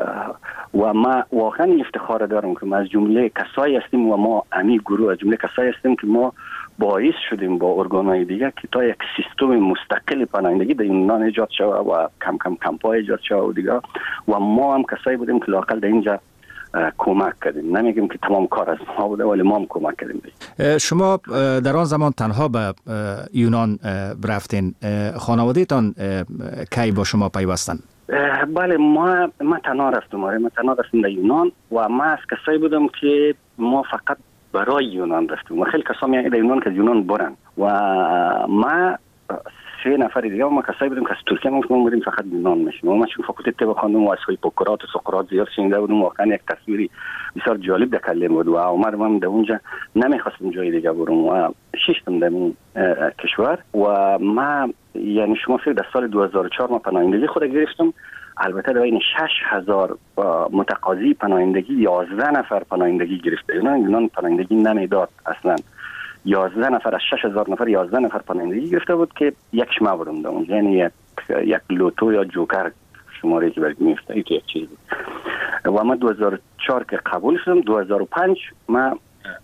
و ما واقعا افتخار دارم که ما از جمله کسایی هستیم و ما امی گروه از جمله کسایی هستیم که ما باعث شدیم با ارگانهای دیگه که تا یک سیستم مستقل پناهندگی در یونان ایجاد شود و کم کم کمپای ایجاد شود و دیگه و ما هم کسایی بودیم که لااقل در اینجا کمک کردیم. نمیگیم که تمام کار از ما بوده ولی ما هم کمک کردیم. شما در آن زمان تنها به یونان رفتین، خانواده تان کی با شما پیوستن؟ بله ما تنها رفتم، ما تنها رفتیم در یونان و ما از کسایی بودم که ما فقط برای یونان رفتیم و خیلی کسا میگن در یونان که یونان برن و ما سه نفر دیگه ما کسایی بودیم که از ترکیه ما بودیم فقط یونان میشیم و ما چون فاکولته طب خواندم و از هیپوکرات و سقراط زیاد شنیده بودم، واقعا یک تصویری بسیار جالب در کلم بود و اومدم در اونجا نمیخواستم جای دیگه برم و شیشتم در این کشور و ما یعنی شما فکر در سال 2004 ما پناهندگی خود گرفتم. البته در بین 6000 متقاضی پناهندگی 11 نفر پناهندگی گرفته. یونان پناهندگی نمیداد اصلا. 11 نفر از 6000 نفر 11 نفر پناهندگی گرفته بود که یکش ما بودم در اونجا، یعنی یک لوتو یا جوکر شماره که برگ میفته این یک چیز بود. و ما 2004 که قبول شدم 2005 ما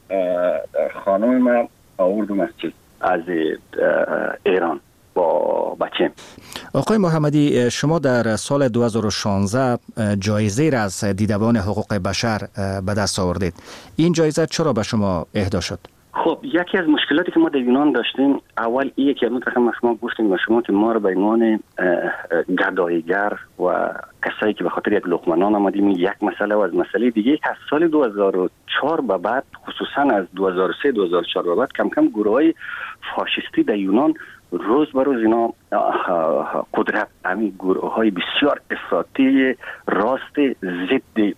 خانم ما آوردم از ایران با بچه. آقای محمدی، شما در سال 2016 جایزه را از دیدبان حقوق بشر به دست آوردید. این جایزه چرا به شما اهدا شد؟ خب یکی از مشکلاتی که ما در یونان داشتیم اول اینه که ما شما گفتیم به شما که ما رو به عنوان گداییگر و کسایی که به خاطر یک لقمه نان آمدیم یک مسئله و از مسئله دیگه از سال 2004 به بعد خصوصا از 2003 2004 به بعد کم کم گروهای فاشیستی در یونان روز به روز اینا قدرت همین گروه های بسیار افراطی راست ضد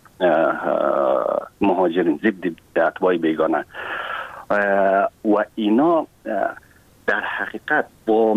مهاجرین ضد اتباع بیگانه و اینا در حقیقت با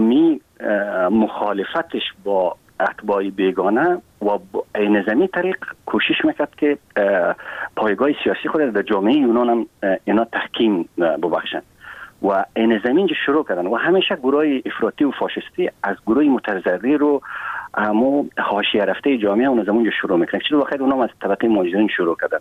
مخالفتش با اتباع بیگانه و این زمین طریق کوشش میکرد که پایگاه سیاسی خود در جامعه یونان هم اینا تحکیم ببخشن و این زمین شروع کردن و همیشه گروه افراطی و فاشستی از گروه متزری رو همو حاشیه رفته جامعه اون زمان شروع میکنن. چرا واقعا اونا از طبقه مهاجرین شروع کردن.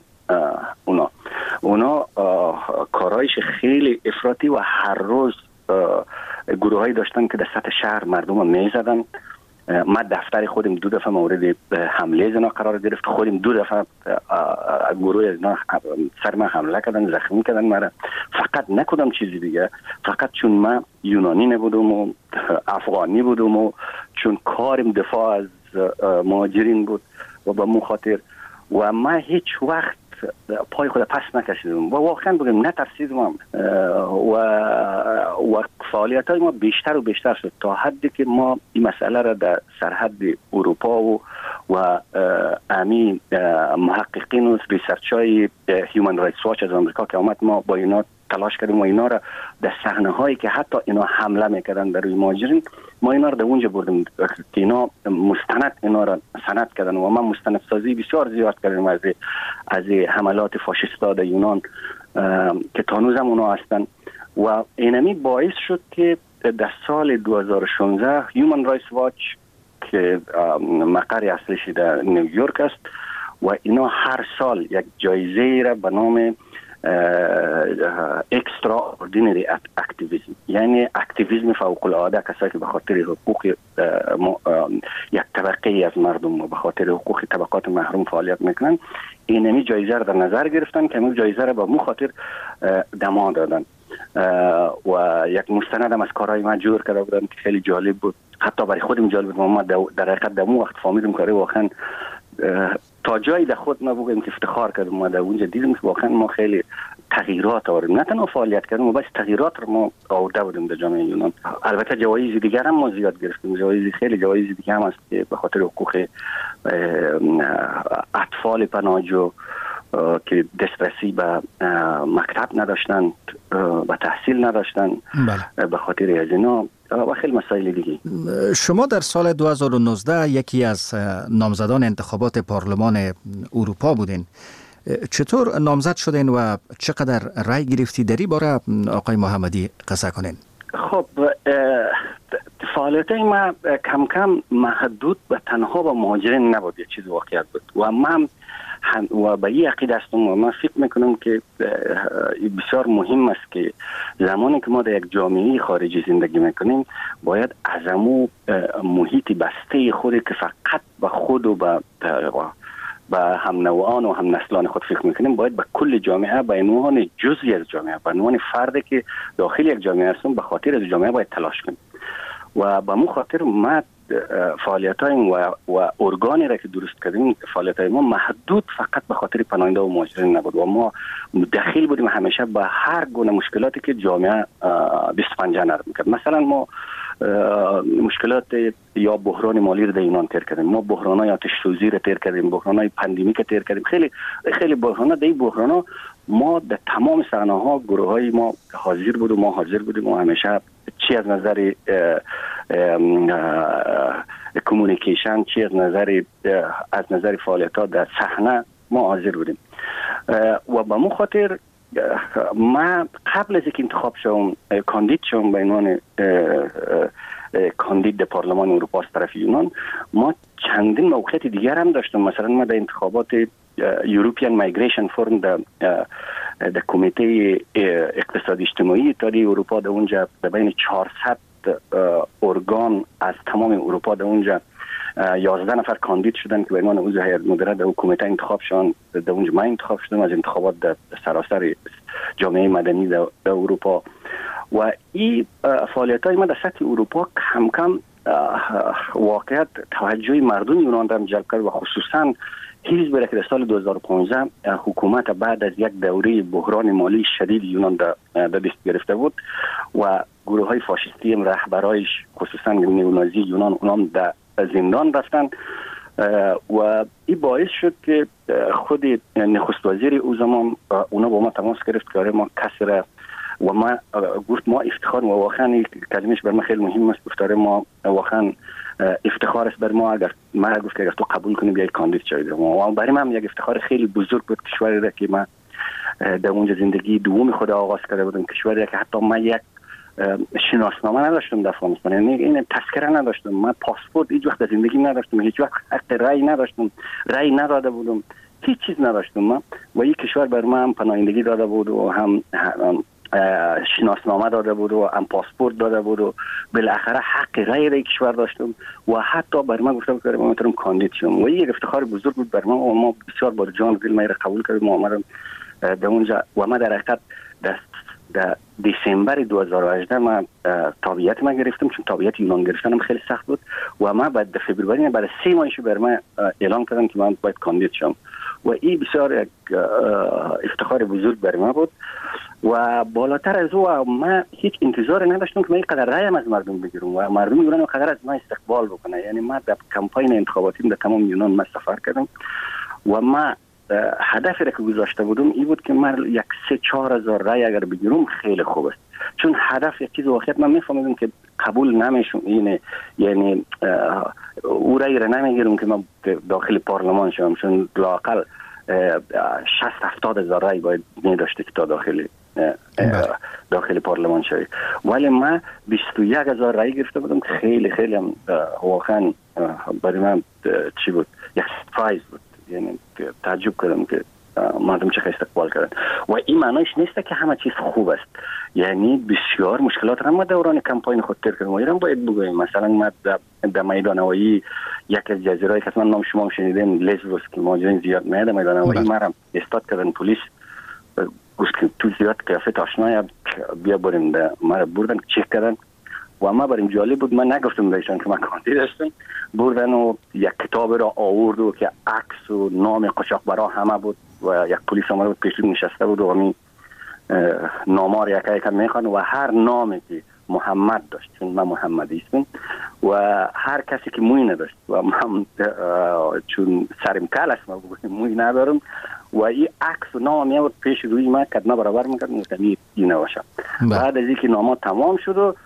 اونا کارایش خیلی افراطی و هر روز گروهایی داشتن که در سطح شهر مردم رو میزدن. ما دفتر خودم 2 دفعه مورد حمله اینا قرار گرفت، خودم 2 دفعه گروه اینا سر من حمله کردن، زخمی کردن مرا. فقط نکردم چیزی دیگه، فقط چون من یونانی نبودم و افغانی بودم و چون کارم دفاع از مهاجرین بود و به مخاطر و ما هیچ وقت پای خود پس نکشیدم و واقعا بگم نترسیدم و فعالیت های ما بیشتر و بیشتر شد تا حدی که ما این مسئله را در سرحد اروپا و امین محققین و ریسرچ های هیومن رایتس واچ از آمریکا که آمد ما با اینا تلاش کردیم و اینا را در صحنه هایی که حتی اینا حمله میکردن در روی مهاجرین ما اینا را در اونجا بردیم که اینا مستند اینا را سند کردن و ما مستندسازی بسیار زیاد کردیم از حملات فاشیستا در یونان که تانوز هم اونا هستن و اینمی باعث شد که در سال 2016 هیومن رایتس واچ که مقر اصلیش در نیویورک است و اینا هر سال یک جایزه را به نام اکسترا اوردینری اکتیویسم، یعنی اکتیویسم فوق العاده، کسایی که به خاطر حقوق یک طبقه از مردم و به خاطر حقوق طبقات محروم فعالیت میکنن، اینمی جایزه را در نظر گرفتن که همین جایزه را به مو خاطر دما دادن و یک مستند هم از کارهای من جور کرده بودن که خیلی جالب بود، حتی برای خودم جالب بود. ما در حقیقت در اون وقت فهمیدم کاره واقعا تا جایی در خود ما بگیم که افتخار کردم. ما در اونجا دیدیم که واقعا ما خیلی تغییرات آوردیم، نه تنها فعالیت کردیم بلکه تغییرات رو ما آورده بودیم در جامعه یونان. البته جوایز دیگر هم ما زیاد گرفتیم، جوایز دیگه هم هست که به خاطر حقوق اطفال پناهجو که دسترسی به مکتب نداشتن و تحصیل نداشتن، به خاطر از اینا و خیلی مسائل دیگه. شما در سال 2019 یکی از نامزدان انتخابات پارلمان اروپا بودین. چطور نامزد شدین و چقدر رای گرفتی؟ دری باره آقای محمدی قصه کنین. خب فعالیت ما کم کم محدود به تنها به مهاجرین نبود، یک چیز واقعیت بود و من و به این عقیده هستم و من فکر میکنم که بسیار مهم است که زمانی که ما در یک جامعه خارجی زندگی میکنیم باید از امو محیط بسته خودی که فقط به خود و به هم نوعان و هم نسلان خود فکر میکنیم، باید به کل جامعه به عنوان جزئی از جامعه، به عنوان فردی که داخل یک جامعه هستم به خاطر از جامعه باید تلاش کنیم. و به مو خاطر ما فعالیت‌های و ارگانی را که درست کردیم، فعالیت‌های ما محدود فقط به خاطر پناهنده و مهاجرین نبود و ما دخیل بودیم همیشه به هر گونه مشکلاتی که جامعه 25 نرم می‌کرد. مثلا ما مشکلات یا بحران مالی رو در یونان تیر کردیم، ما بحران‌های آتش سوزی رو تیر کردیم، بحران‌های پاندمیک تیر کردیم، خیلی بحران‌ها. در این بحران‌ها ما در تمام صحنه‌ها گروه‌های ما حاضر بودیم، ما حاضر بودیم و همیشه چی از نظر کمیونیکیشن، چی از نظر فعالیت‌ها در صحنه ما حاضر بودیم. و به مو خاطر ما قبل از اینکه انتخاب شوم کاندید شوم به عنوان کاندید در پارلمان اروپا از طرف یونان، ما چندین موقعیت دیگر هم داشتم. مثلا ما در انتخابات یوروپیان مایگریشن فورم در کمیته اقتصادی اجتماعی اتحادیه اروپا در اونجا در بین 400 ارگان از تمام اروپا در اونجا 11 نفر کاندید شدن که به عنوان عضو هیئت مدیره در کمیته انتخاب شدن. در اونجا من انتخاب شدم از انتخابات در سراسر جامعه مدنی در اروپا. و این فعالیت‌های ما در سطح اروپا کم کم واقعیت توجه مردم یونان را جلب کرد و خصوصا حزب را که در سال 2015 حکومت بعد از یک دوره بحران مالی شدید یونان در دست گرفته بود و گروه های فاشیستی هم رهبرایش خصوصا نیونازی یونان اونام در زندان رفتن و این باعث شد که خود نخست وزیر او زمان اونا با ما تماس گرفت که ما کسی را و ما گفت ما افتخار و واقعا کلمش بر ما خیلی مهم است، گفتاره ما واقعا افتخار است بر ما اگر ما گفت که اگر تو قبول کنی بیای کاندید شوید. و برای من یک افتخار خیلی بزرگ بود، کشوری را که ما در اونجا زندگی دوم خود آغاز کرده بودم، کشوری را که حتی ما یک شناسنامه نداشتم در افغانستان، یعنی این تذکره نداشتم، من پاسپورت هیچ وقت در زندگی نداشتم، هیچ وقت حق رأی نداشتم، رأی نداده بودم، هیچ چیز نداشتم من. و این کشور بر من هم پناهندگی داده بود و هم شناسنامه داده بود و هم پاسپورت داده بود و بالاخره حق رأی را کشور داشتم و حتی بر من گفتم که من میتونم کاندید شم. و این یک افتخار بزرگ بود بر من و ما بسیار با جان دل ما را قبول کردیم. ما آمدم در اونجا و ما در حقیقت در دسامبر 2018 ما تابعیت ما گرفتم، چون تابعیت یونان گرفتنم خیلی سخت بود و ما بعد فوریه بعد 3 ماهش بر من اعلان کردن که من باید کاندید شم و این بسیار یک افتخار بزرگ برای ما بود. و بالاتر از او ما هیچ انتظار نداشتم که من اینقدر رایم از مردم بگیرم و مردم یونان قدر از ما استقبال بکنه. یعنی ما در کمپاین انتخاباتی در تمام یونان ما سفر کردم و ما هدفی را که گذاشته بودم این بود که من 1-4 هزار رای اگر بگیرم خیلی خوب است، چون هدف یک چیز واقعیت من میفهمیدم که قبول نمیشم، یعنی او رای را نمیگیرم که من داخل پارلمان شوم، چون لااقل 60-70 هزار رای باید میداشته که تا داخل پارلمان شوی. ولی من 21 هزار رای گرفته بودم که خیلی خیلی هم واقعا برای من چی بود، یک سپرایز بود، یعنی تعجب کردم که مردم چه استقبال کردن. و این معنیش نیست که همه چیز خوب است، یعنی بسیار مشکلات را ما دوران کمپاین خود تیر کردیم و ایران باید بگویم. مثلا ما در میدان هوایی یک از جزیره‌ای که من نام شما شنیدین لزبوس که مهاجرین زیاد میاد میدان هوایی ما را استاد کردن، پلیس گفت که تو زیاد قیافت آشنایی بیا بریم ده ما بردن چک کردن و ما بریم جالب بود. من نگفتم بهشون که من کاندید هستم. بردن و یک کتاب را آورد و که عکس و نام قاچاقبرا همه بود و یک پلیس آمده بود پیش نشسته بود و همین نامار یک میخوان و هر نامی که محمد داشت، چون من محمدی هستم و هر کسی که موی نداشت و من چون سرم کل است ما موی ندارم و این عکس و نام میاد پیش روی من کدنا برابر میکرد گفتم این نباشه. بعد از اینکه نامات تمام شد و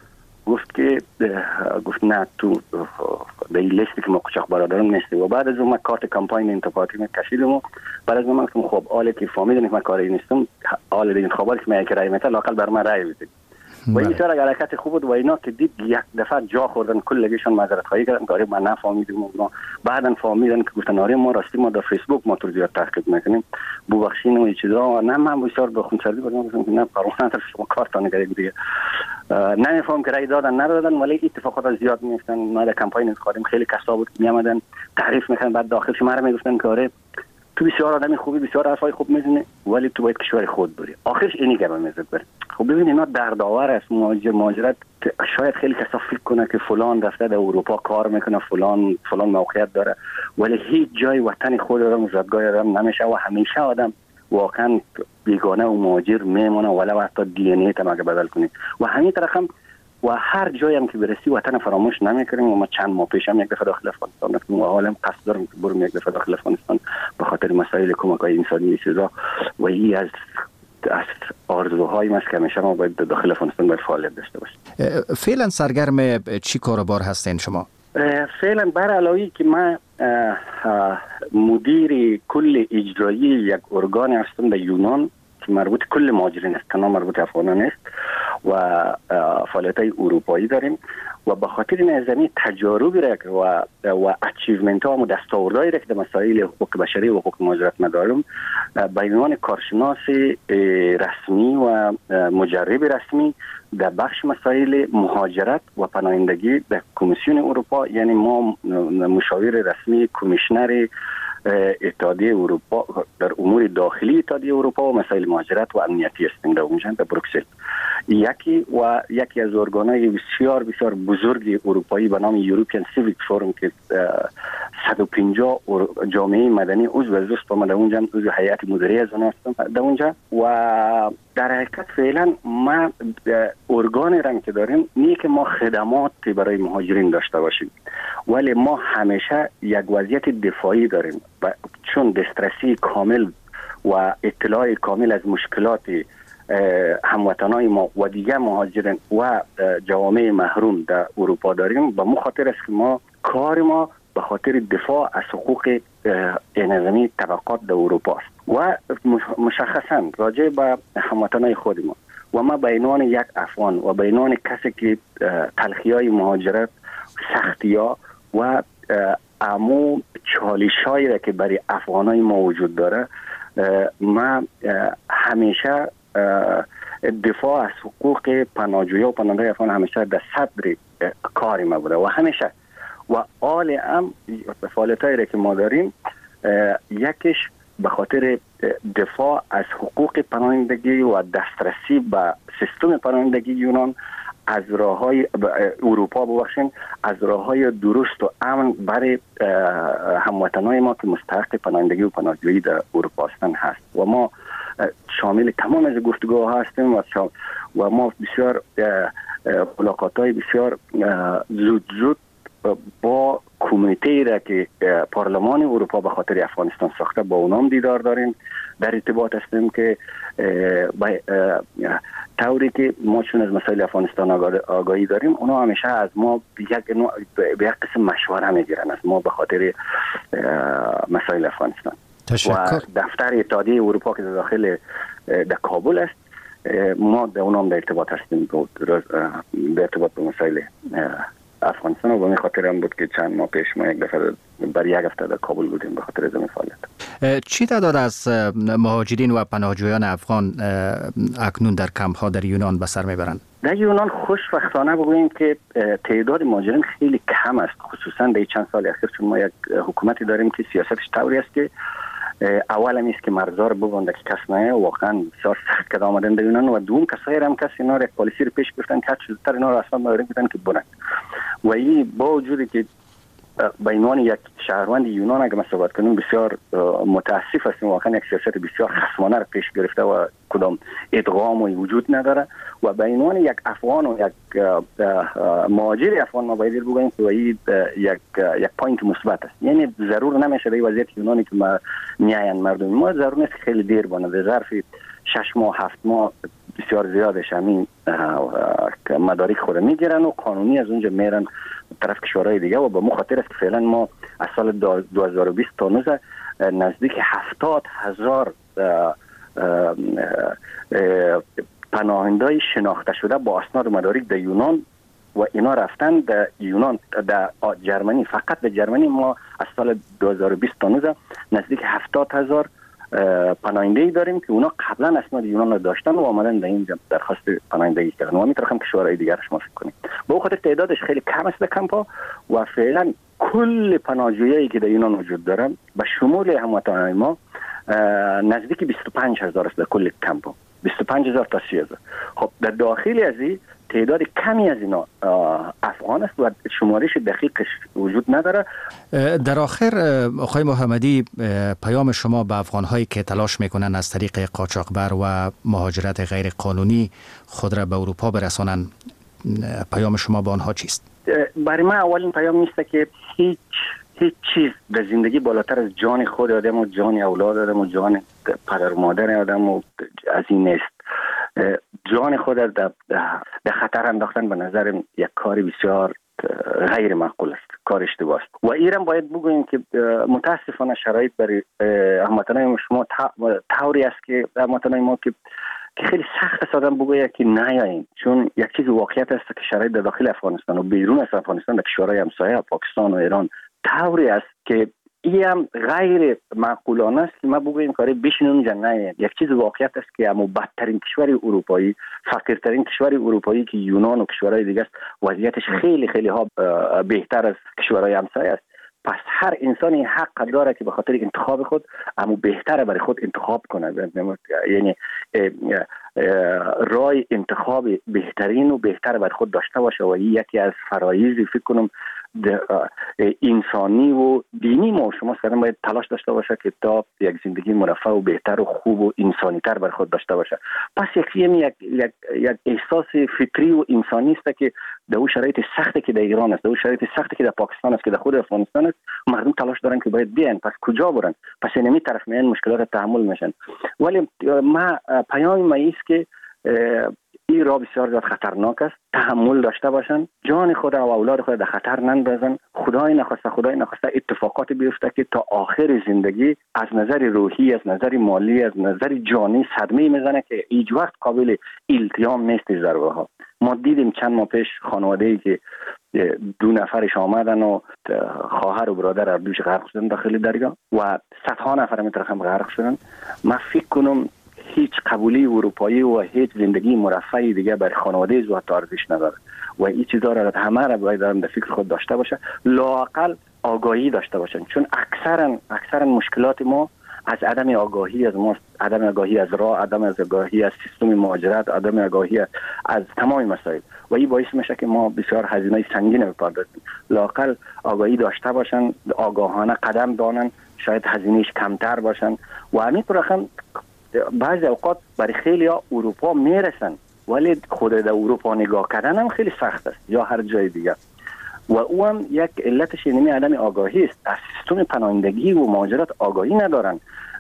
گفت نه تو به این لیستی که ما قاچاق برادرم نیستی و بعد از اون من کارت کمپاین انتخاباتی من کشیدم و بعد از اون من گفتم خب آله که فهمیدن که من کاری نیستم آله این انتخابات که من یک رای میتونم لاقل بر من رای بدید و این سر حرکت خوب بود و اینا که دید یک دفعه جا خوردن کلگیشون معذرت خواهی کردن که ما نفهمیدیم و بعدن فهمیدن که گفتن آره ما راستی ما در فیسبوک ما تو زیاد تحقیق میکنیم ببخشید و این چیزا نه من بسیار بخونسردی بودم گفتم که نه قانون طرف شما کارتان نگرید دیگه نمیفهم که رای دادن ندادن ولی اتفاقات زیاد میفتن. ما در کمپاین انتخابی خیلی کسا بود می آمدن تعریف میکنن بعد داخلش ما رو میگفتن که آره تو بسیار آدمی خوبی بسیار حرفای خوب میزنی ولی تو باید کشور خود بری. آخرش اینی که میزد بره. خب ببین اینا دردآور است مهاجرت. شاید خیلی کسا فکر کنه که فلان رفته در اروپا کار میکنه فلان موقعیت داره ولی هیچ جای وطن خود آدم زادگاه آدم نمیشه و همیشه آدم واقعا بیگانه و مهاجر میمونه ولو حتی دی ان ای تم اگه بدل کنی و همین طرف هم و هر جایی هم که برسی وطن فراموش نمیکنیم و ما چند ماه پیش هم یک دفعه داخل افغانستان رفتیم و حالا قصد دارم که برم یک دفعه داخل افغانستان به خاطر مسائل کمک‌های انسانی چیزا و این از آرزوهای ما است که همیشه ما باید داخل افغانستان باید فعالیت داشته باشیم. فعلا سرگرم چی کار و بار هستین شما؟ فعلا بر علاوه که من مدیر کل اجرایی یک ارگان هستم در یونان که مربوط کل مهاجرین است، تنها مربوط افغانان است و فعالیت‌های اروپایی داریم و به خاطر این زمین تجاربی را و اچیومنت ها و دستاوردهایی را که در مسائل حقوق بشری و حقوق مهاجرت ندارم به عنوان کارشناس رسمی و مجرب رسمی در بخش مسائل مهاجرت و پناهندگی در کمیسیون اروپا، یعنی ما مشاور رسمی کمیشنر اتحادیه اروپا در امور داخلی اتحادیه اروپا و مسائل مهاجرت و امنیتی هستیم در اونجا در بروکسل. یکی از ارگان‌های بسیار بسیار بزرگ اروپایی به نام یوروپیان سیویک فورم که 150 جامعه مدنی عضو از است در اونجا، عضو هیئت مدیره از اون هستم در اونجا و در حقیقت فعلا ما ارگان رنگ که داریم نیه که ما خدمات برای مهاجرین داشته باشیم ولی ما همیشه یک وضعیت دفاعی داریم چون دسترسی کامل و اطلاع کامل از مشکلات هموطنای ما و دیگه مهاجرین و جوامع محروم در اروپا داریم. به مخاطر است که ما کار ما به خاطر دفاع از حقوق نظامی طبقات در اروپا است و مشخصا راجع به هموطنای خود ما و ما به عنوان یک افغان و به عنوان کسی که تلخی‌های مهاجرت، سختی‌ها و امو چالش‌هایی را که برای افغانای ما وجود داره ما همیشه دفاع از حقوق پناهجویان و پناهنده افغان همیشه در صدر کار ما بوده و همیشه و آل هم فعالیتایی را که ما داریم یکیش به خاطر دفاع از حقوق پناهندگی و دسترسی به سیستم پناهندگی یونان از راه‌های اروپا از راه‌های درست و امن برای هموطنان ما که مستحق پناهندگی و پناهجویی در اروپا هستند هست و ما شامل تمام از گفتگوها هستیم و ما بسیار ملاقات‌های بسیار زود با کمیته را که پارلمان اروپا به خاطر افغانستان ساخته با اونام دیدار داریم، در ارتباط هستیم که طوری که ما چون از مسائل افغانستان آگاهی داریم اونا همیشه از ما به یک قسم مشوره میگیرن از ما به خاطر مسائل افغانستان. تشکر. و دفتر اتحادیه اروپا که داخل در کابل است ما در اونام در ارتباط هستیم در ارتباط به مسائل افغانستان و به خاطر هم بود که چند ماه پیش ما یک دفعه برای یک هفته در کابل بودیم به خاطر زمین فعالیت. چی تعداد از مهاجرین و پناهجویان افغان اکنون در کمپ ها در یونان به سر میبرند؟ در یونان خوشبختانه بگوییم که تعداد مهاجرین خیلی کم است، خصوصا در چند سال اخیر چون ما یک حکومتی داریم که سیاستش طوری است که اول هم است که مرزا رو ببنده که کس نه، واقعا بسیار سخت کده آمدن در یونان و دوم کسایی هم کسی اینا رو یک پالیسی رو پیش گرفتن که چیزتر اینا رو اصلا مورد بدن که برن و این با وجودی که به عنوان یک شهروند یونان اگه ما صحبت کنیم بسیار متاسف هستیم، واقعا یک سیاست بسیار خصمانه رو پیش گرفته و کدام ادغام وجود نداره و به عنوان یک افغان و یک مهاجر افغان ما باید بگوییم که یک پوینت مثبت است. یعنی ضرور نمیشه در وضعیت یونانی که ما میاین مردم ما ضرور نیست که خیلی دیر بانه، در ظرف 6 ماه 7 ماه بسیار زیادش همین مدارک خود میگیرن و قانونی از اونجا میرن طرف کشورهای دیگه و به مخاطر است که فعلا ما از سال 2020 تا 19 نزدیک 70,000 پناهنده‌ای شناخته شده با اسناد مدارک در یونان و اینا رفتن در یونان، در جرمنی. فقط در جرمنی ما از سال 2020 تا 19 نزدیک 70,000 پناهنده‌ای داریم که اونا قبلا اسناد یونان رو داشتن و آمدن در اینجا درخواست پناهندگی کردن و میتونم کشورهای دیگرش ما فکر کنیم. به خاطر تعدادش خیلی کم است در کمپ‌ها و فعلا کل پناهجویایی که در یونان وجود دارن به شمول هموطنان ما نزدیک 25,000 است در کل کمپ‌ها، 25,000 تا 30,000. خب در داخل از این تعداد کمی از اینا افغان است و شمارش دقیقش وجود نداره. در آخر آقای محمدی، پیام شما به افغان‌هایی که تلاش میکنن از طریق قاچاقبر و مهاجرت غیر قانونی خود را به اروپا برسانن، پیام شما به آنها چیست؟ برای من اولین پیام نیست که هیچ چیز در زندگی بالاتر از جان خود آدم و جان اولاد آدم و جان پدر و مادر آدم و از این نیست. جان خود در خطر انداختن به نظر یک کار بسیار غیر معقول است، کار اشتباه است و ایران باید بگوییم که متاسفانه شرایط برای هموطنان شما طوری است که هموطنان ما که خیلی سخت است آدم بگوید که نیاییم، چون یک چیز واقعیت است که شرایط در داخل افغانستان و بیرون از افغانستان در کشورهای همسایه پاکستان و ایران طوری است که این هم غیر معقولانه است که ما بگوییم کاری بشینیم جناییم. یک چیز واقعیت است که اما بدترین کشور اروپایی، فقیرترین کشور اروپایی که یونان و کشورهای دیگه است، وضعیتش خیلی خیلی ها بهتر از کشورهای همسایه است. پس هر انسانی حق داره که به خاطر انتخاب خود اما بهتره برای خود انتخاب کنه، یعنی رای انتخاب بهترین و بهتر برای خود داشته باشه و این یکی از فرایض فکر کنم انسانی و دینی ما شما سرم باید تلاش داشته باشه که تا یک زندگی مرفه و بهتر و خوب و انسانی تر برای خود داشته باشه. پس یک احساس فطری و انسانی است که در اون شرایط سختی که در ایران است، در اون شرایط سختی که در پاکستان است، که در خود افغانستان است، مردم تلاش دارن که باید بیان. پس کجا برن؟ پس اینمی طرف میان مشکلات تحمل میشن. ولی ما پیام ما است که این راه بسیار زیاد خطرناک است، تحمل داشته باشن، جان خود و اولاد خود در خطر نندازن. خدای نخواسته اتفاقات بیفته که تا آخر زندگی از نظر روحی، از نظر مالی، از نظر جانی صدمه میزنه که هیچ وقت قابل التیام نیست. ضربه ها ما دیدیم چند ماه پیش خانواده‌ای که 2 نفرش آمدن و خواهر و برادر هر دوش غرق شدن داخل دریا و صدها نفر هم غرق شدن. من فکر کنم هیچ قبولی اروپایی و هیچ زندگی مرفهی دیگه برای خانواده زوات ارزش نداره و این چیزا را همه را باید در فکر خود داشته باشه، لااقل آگاهی داشته باشن، چون اکثرا مشکلات ما از عدم آگاهی از ماست، عدم آگاهی از راه، عدم آگاهی از سیستم مهاجرت، عدم آگاهی از تمام مسائل و این باعث میشه که ما بسیار هزینه سنگین بپردازیم. لااقل آگاهی داشته باشن، آگاهانه قدم دانن، شاید هزینهش کمتر باشن و همین رقم بعضی اوقات برای خیلی ها اروپا میرسن ولی خود در اروپا نگاه کردن هم خیلی سخت است یا هر جای دیگه و او هم یک علتش اینمی عدم آگاهی است. از سیستم پناهندگی و مهاجرت آگاهی ندارن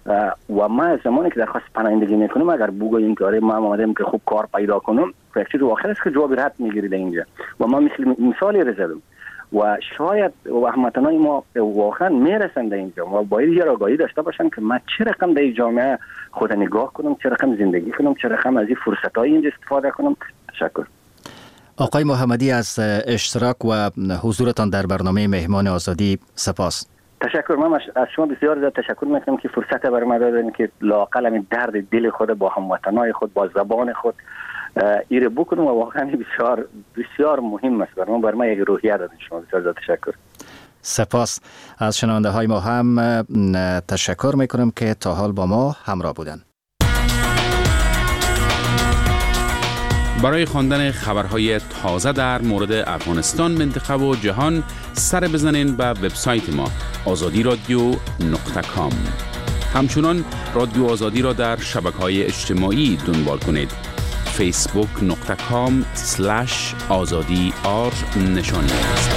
و ما زمانی که درخواست پناهندگی میکنم اگر بگوییم که ما آمدیم که خوب کار پیدا کنم یک چیز واقعا است که جواب رد میگیرید اینجا و ما مثالی رو زدم و شاید هموطنان ما واقعا میرسن در اینجا و باید یه آگاهی داشته باشن که من چه رقم در این جامعه خود نگاه کنم، چه رقم زندگی کنم، چه رقم از این فرصت‌های اینجا استفاده کنم. تشکر. آقای محمدی از اشتراک و حضورتان در برنامه مهمان آزادی سپاس. تشکر. من از شما بسیار زیاد تشکر میکنم که فرصت برای من دادین که لااقل همین درد دل خود با هموطنای خود با زبان خود ایره بکنم و واقعا بسیار بسیار مهم است. برای من یک روحیه دادین شما. بسیار زیاد تشکر. سپاس. از شنونده های ما هم تشکر میکنم که تا حال با ما همراه بودند. برای خواندن خبرهای تازه در مورد افغانستان، منطقه و جهان سر بزنین به وبسایت ما azadiradio.com. همچنان رادیو آزادی را در شبکه‌های اجتماعی دنبال کنید. facebook.com/azadi_r نشانی است.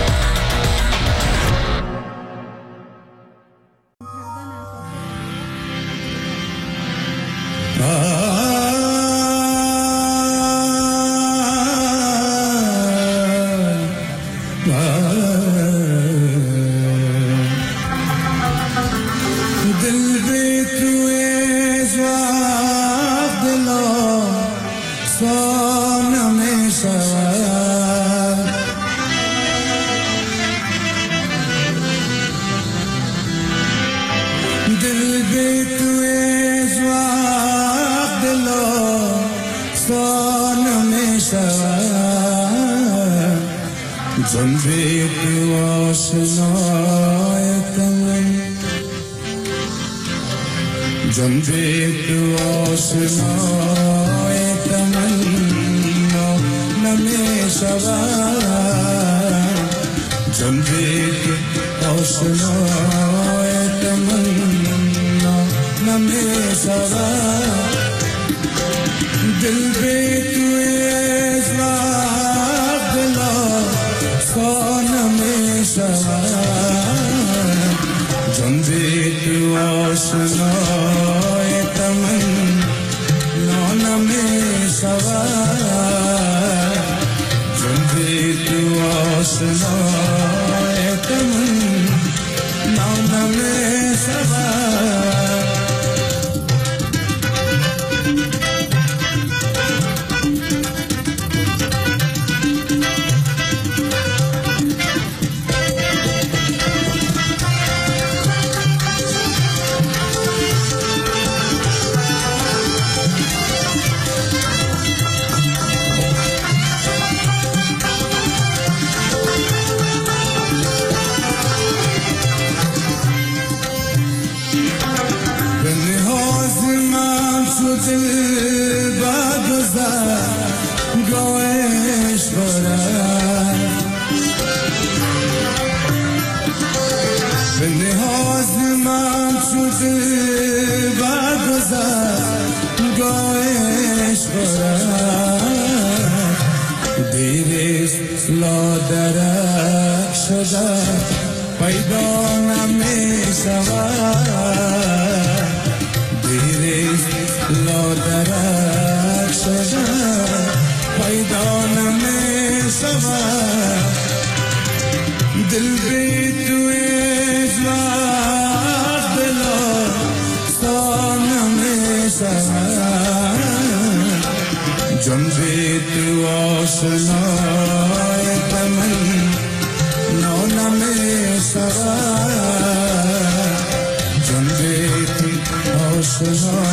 Shabbat